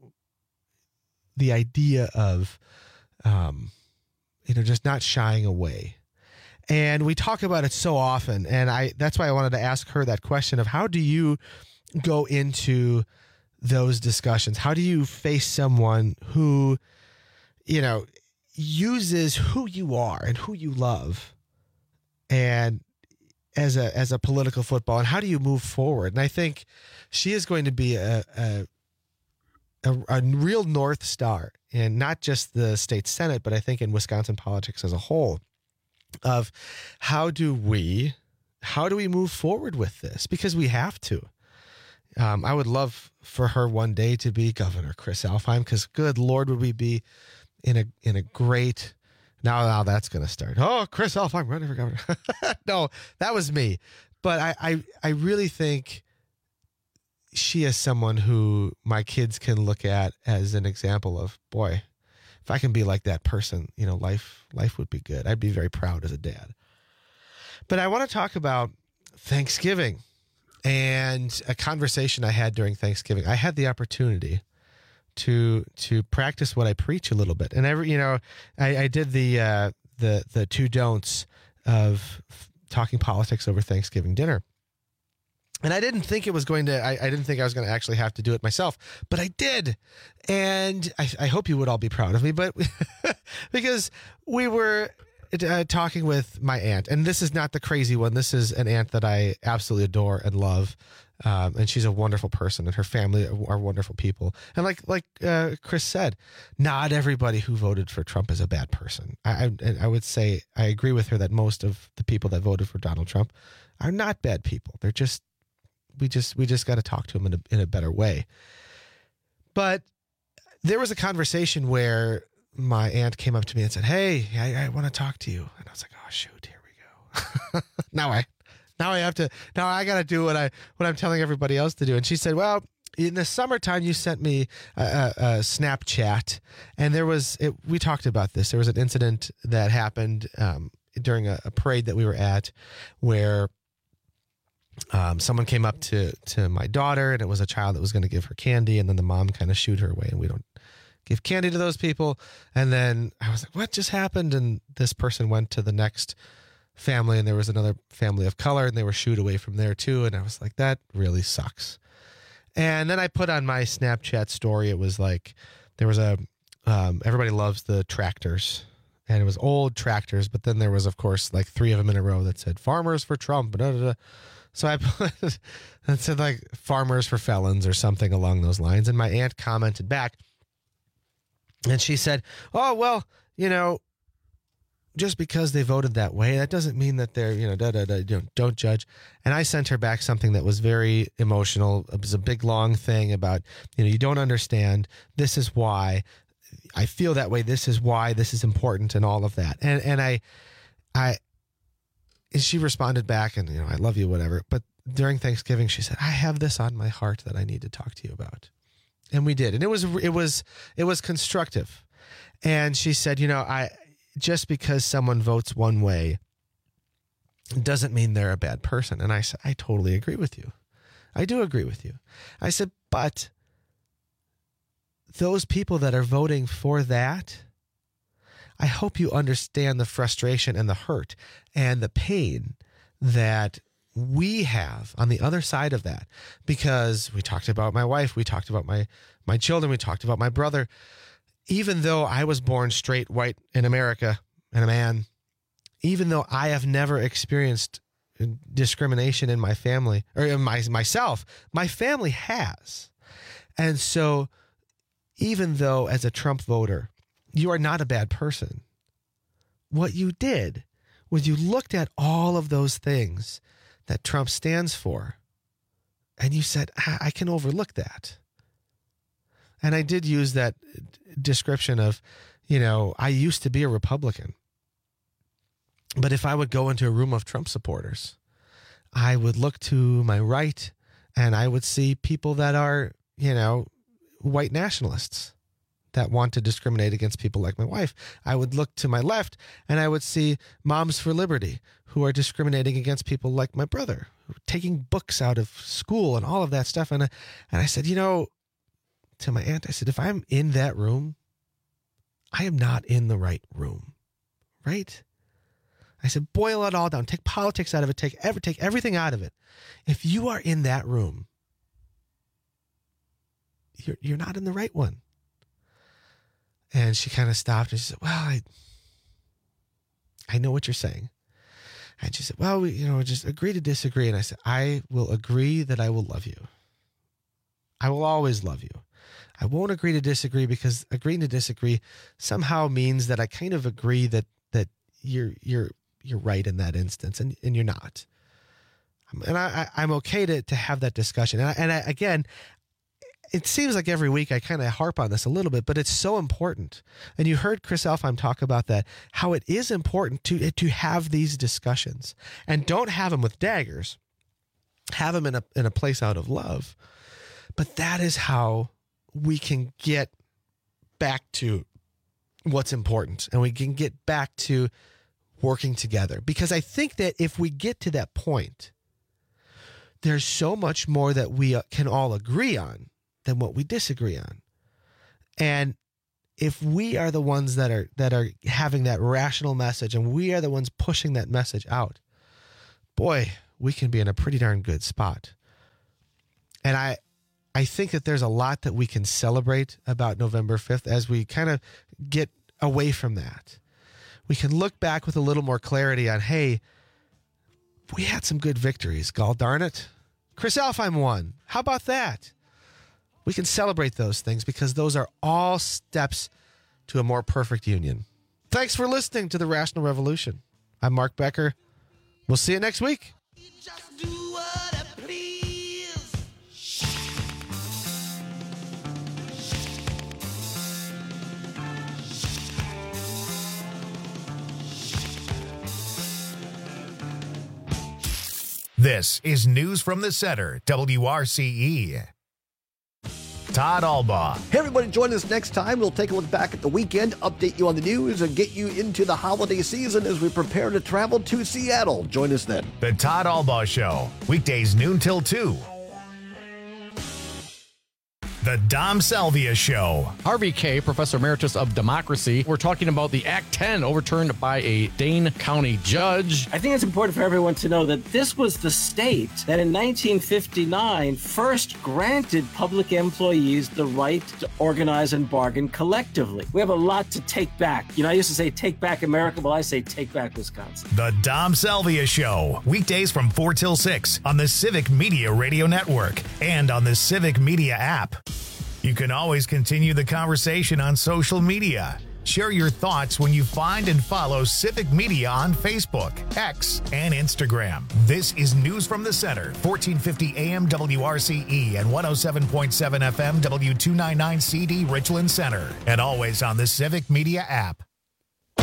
the idea of, um, you know, just not shying away. And we talk about it so often. And I, that's why I wanted to ask her that question of how do you go into those discussions? How do you face someone who, you know, uses who you are and who you love and as a, as a political football, and how do you move forward? And I think she is going to be a, a, a, a real North Star in not just the state Senate, but I think in Wisconsin politics as a whole. Of how do we, how do we move forward with this? Because we have to. Um, I would love for her one day to be Governor Chris Elfheim, because good Lord, would we be in a in a great. Now, now that's going to start. Oh, Chris Elfheim running for governor. No, that was me. But I, I, I really think she is someone who my kids can look at as an example of, boy, if I can be like that person, you know, life life would be good. I'd be very proud as a dad. But I want to talk about Thanksgiving and a conversation I had during Thanksgiving. I had the opportunity to to practice what I preach a little bit, and every you know, I, I did the uh, the the two don'ts of talking politics over Thanksgiving dinner. And I didn't think it was going to, I, I didn't think I was going to actually have to do it myself, but I did. And I, I hope you would all be proud of me, but because we were uh, talking with my aunt, and this is not the crazy one. This is an aunt that I absolutely adore and love. Um, and she's a wonderful person, and her family are wonderful people. And like, like uh, Chris said, not everybody who voted for Trump is a bad person. I, I, I would say I agree with her that most of the people that voted for Donald Trump are not bad people. They're just, We just we just got to talk to him in a in a better way. But there was a conversation where my aunt came up to me and said, "Hey, I, I want to talk to you." And I was like, "Oh shoot, here we go." now I now I have to now I got to do what I what I'm telling everybody else to do. And she said, "Well, in the summertime, you sent me a, a, a Snapchat, and there was it, we talked about this. There was an incident that happened um, during a, a parade that we were at, where." Um, someone came up to, to my daughter, and it was a child that was going to give her candy, and then the mom kind of shooed her away, and we don't give candy to those people. And then I was like, what just happened? And this person went to the next family, and there was another family of color, and they were shooed away from there too. And I was like, that really sucks. And then I put on my Snapchat story, it was like, there was a, um, everybody loves the tractors. And it was old tractors, but then there was, of course, like three of them in a row that said "Farmers for Trump." Da, da, da. So I put it said like "Farmers for Felons" or something along those lines. And my aunt commented back, and she said, "Oh well, you know, just because they voted that way, that doesn't mean that they're you know da da da. You know, don't judge." And I sent her back something that was very emotional. It was a big long thing about you know you don't understand. This is why. I feel that way. This is why this is important and all of that. And and I, I, and she responded back and, you know, I love you, whatever. But during Thanksgiving, she said, I have this on my heart that I need to talk to you about. And we did. And it was, it was, it was constructive. And she said, you know, I, just because someone votes one way doesn't mean they're a bad person. And I said, I totally agree with you. I do agree with you. I said, but those people that are voting for that, I hope you understand the frustration and the hurt and the pain that we have on the other side of that. Because we talked about my wife, we talked about my, my children, we talked about my brother. Even though I was born straight, white in America and a man, even though I have never experienced discrimination in my family or in my, myself, my family has. And so even though as a Trump voter, you are not a bad person, what you did was you looked at all of those things that Trump stands for, and you said, I can overlook that. And I did use that description of, you know, I used to be a Republican, but if I would go into a room of Trump supporters, I would look to my right and I would see people that are, you know, white nationalists that want to discriminate against people like my wife. I would look to my left and I would see Moms for Liberty who are discriminating against people like my brother, who are taking books out of school and all of that stuff. And I, and I said, you know, to my aunt, I said, if I'm in that room, I am not in the right room, right? I said, boil it all down. Take politics out of it. Take every, take everything out of it. If you are in that room, You're you're not in the right one. And she kind of stopped and she said, well, I I know what you're saying. And she said, well, we, you know, just agree to disagree. And I said, I will agree that I will love you. I will always love you. I won't agree to disagree because agreeing to disagree somehow means that I kind of agree that that you're you're you're right in that instance and, and you're not. And I, I I'm okay to to have that discussion. And I, and I, again, it seems like every week I kind of harp on this a little bit, but it's so important. And you heard Chris Elfheim talk about that, how it is important to to have these discussions. And don't have them with daggers. Have them in a in a place out of love. But that is how we can get back to what's important. And we can get back to working together. Because I think that if we get to that point, there's so much more that we can all agree on than what we disagree on. And if we are the ones that are that are having that rational message and we are the ones pushing that message out, boy, we can be in a pretty darn good spot. And I I think that there's a lot that we can celebrate about November fifth as we kind of get away from that. We can look back with a little more clarity on, hey, we had some good victories. Gall darn it. Chris Elfheim won. How about that? We can celebrate those things because those are all steps to a more perfect union. Thanks for listening to The Rational Revolution. I'm Mark Becker. We'll see you next week. This is News from the Center, W R C E. Todd Albaugh. Hey, everybody, join us next time. We'll take a look back at the weekend, update you on the news, and get you into the holiday season as we prepare to travel to Seattle. Join us then. The Todd Albaugh Show, weekdays noon till two. The Dom Salvia Show. Harvey Kaye, Professor Emeritus of Democracy. We're talking about the Act ten overturned by a Dane County judge. I think it's important for everyone to know that this was the state that in nineteen fifty-nine first granted public employees the right to organize and bargain collectively. We have a lot to take back. You know, I used to say take back America. Well, I say take back Wisconsin. The Dom Salvia Show. Weekdays from four till six on the Civic Media Radio Network and on the Civic Media app. You can always continue the conversation on social media. Share your thoughts when you find and follow Civic Media on Facebook, X, and Instagram. This is News from the Center, fourteen fifty A M W R C E and one oh seven point seven F M W two ninety-nine C D Richland Center, and always on the Civic Media app.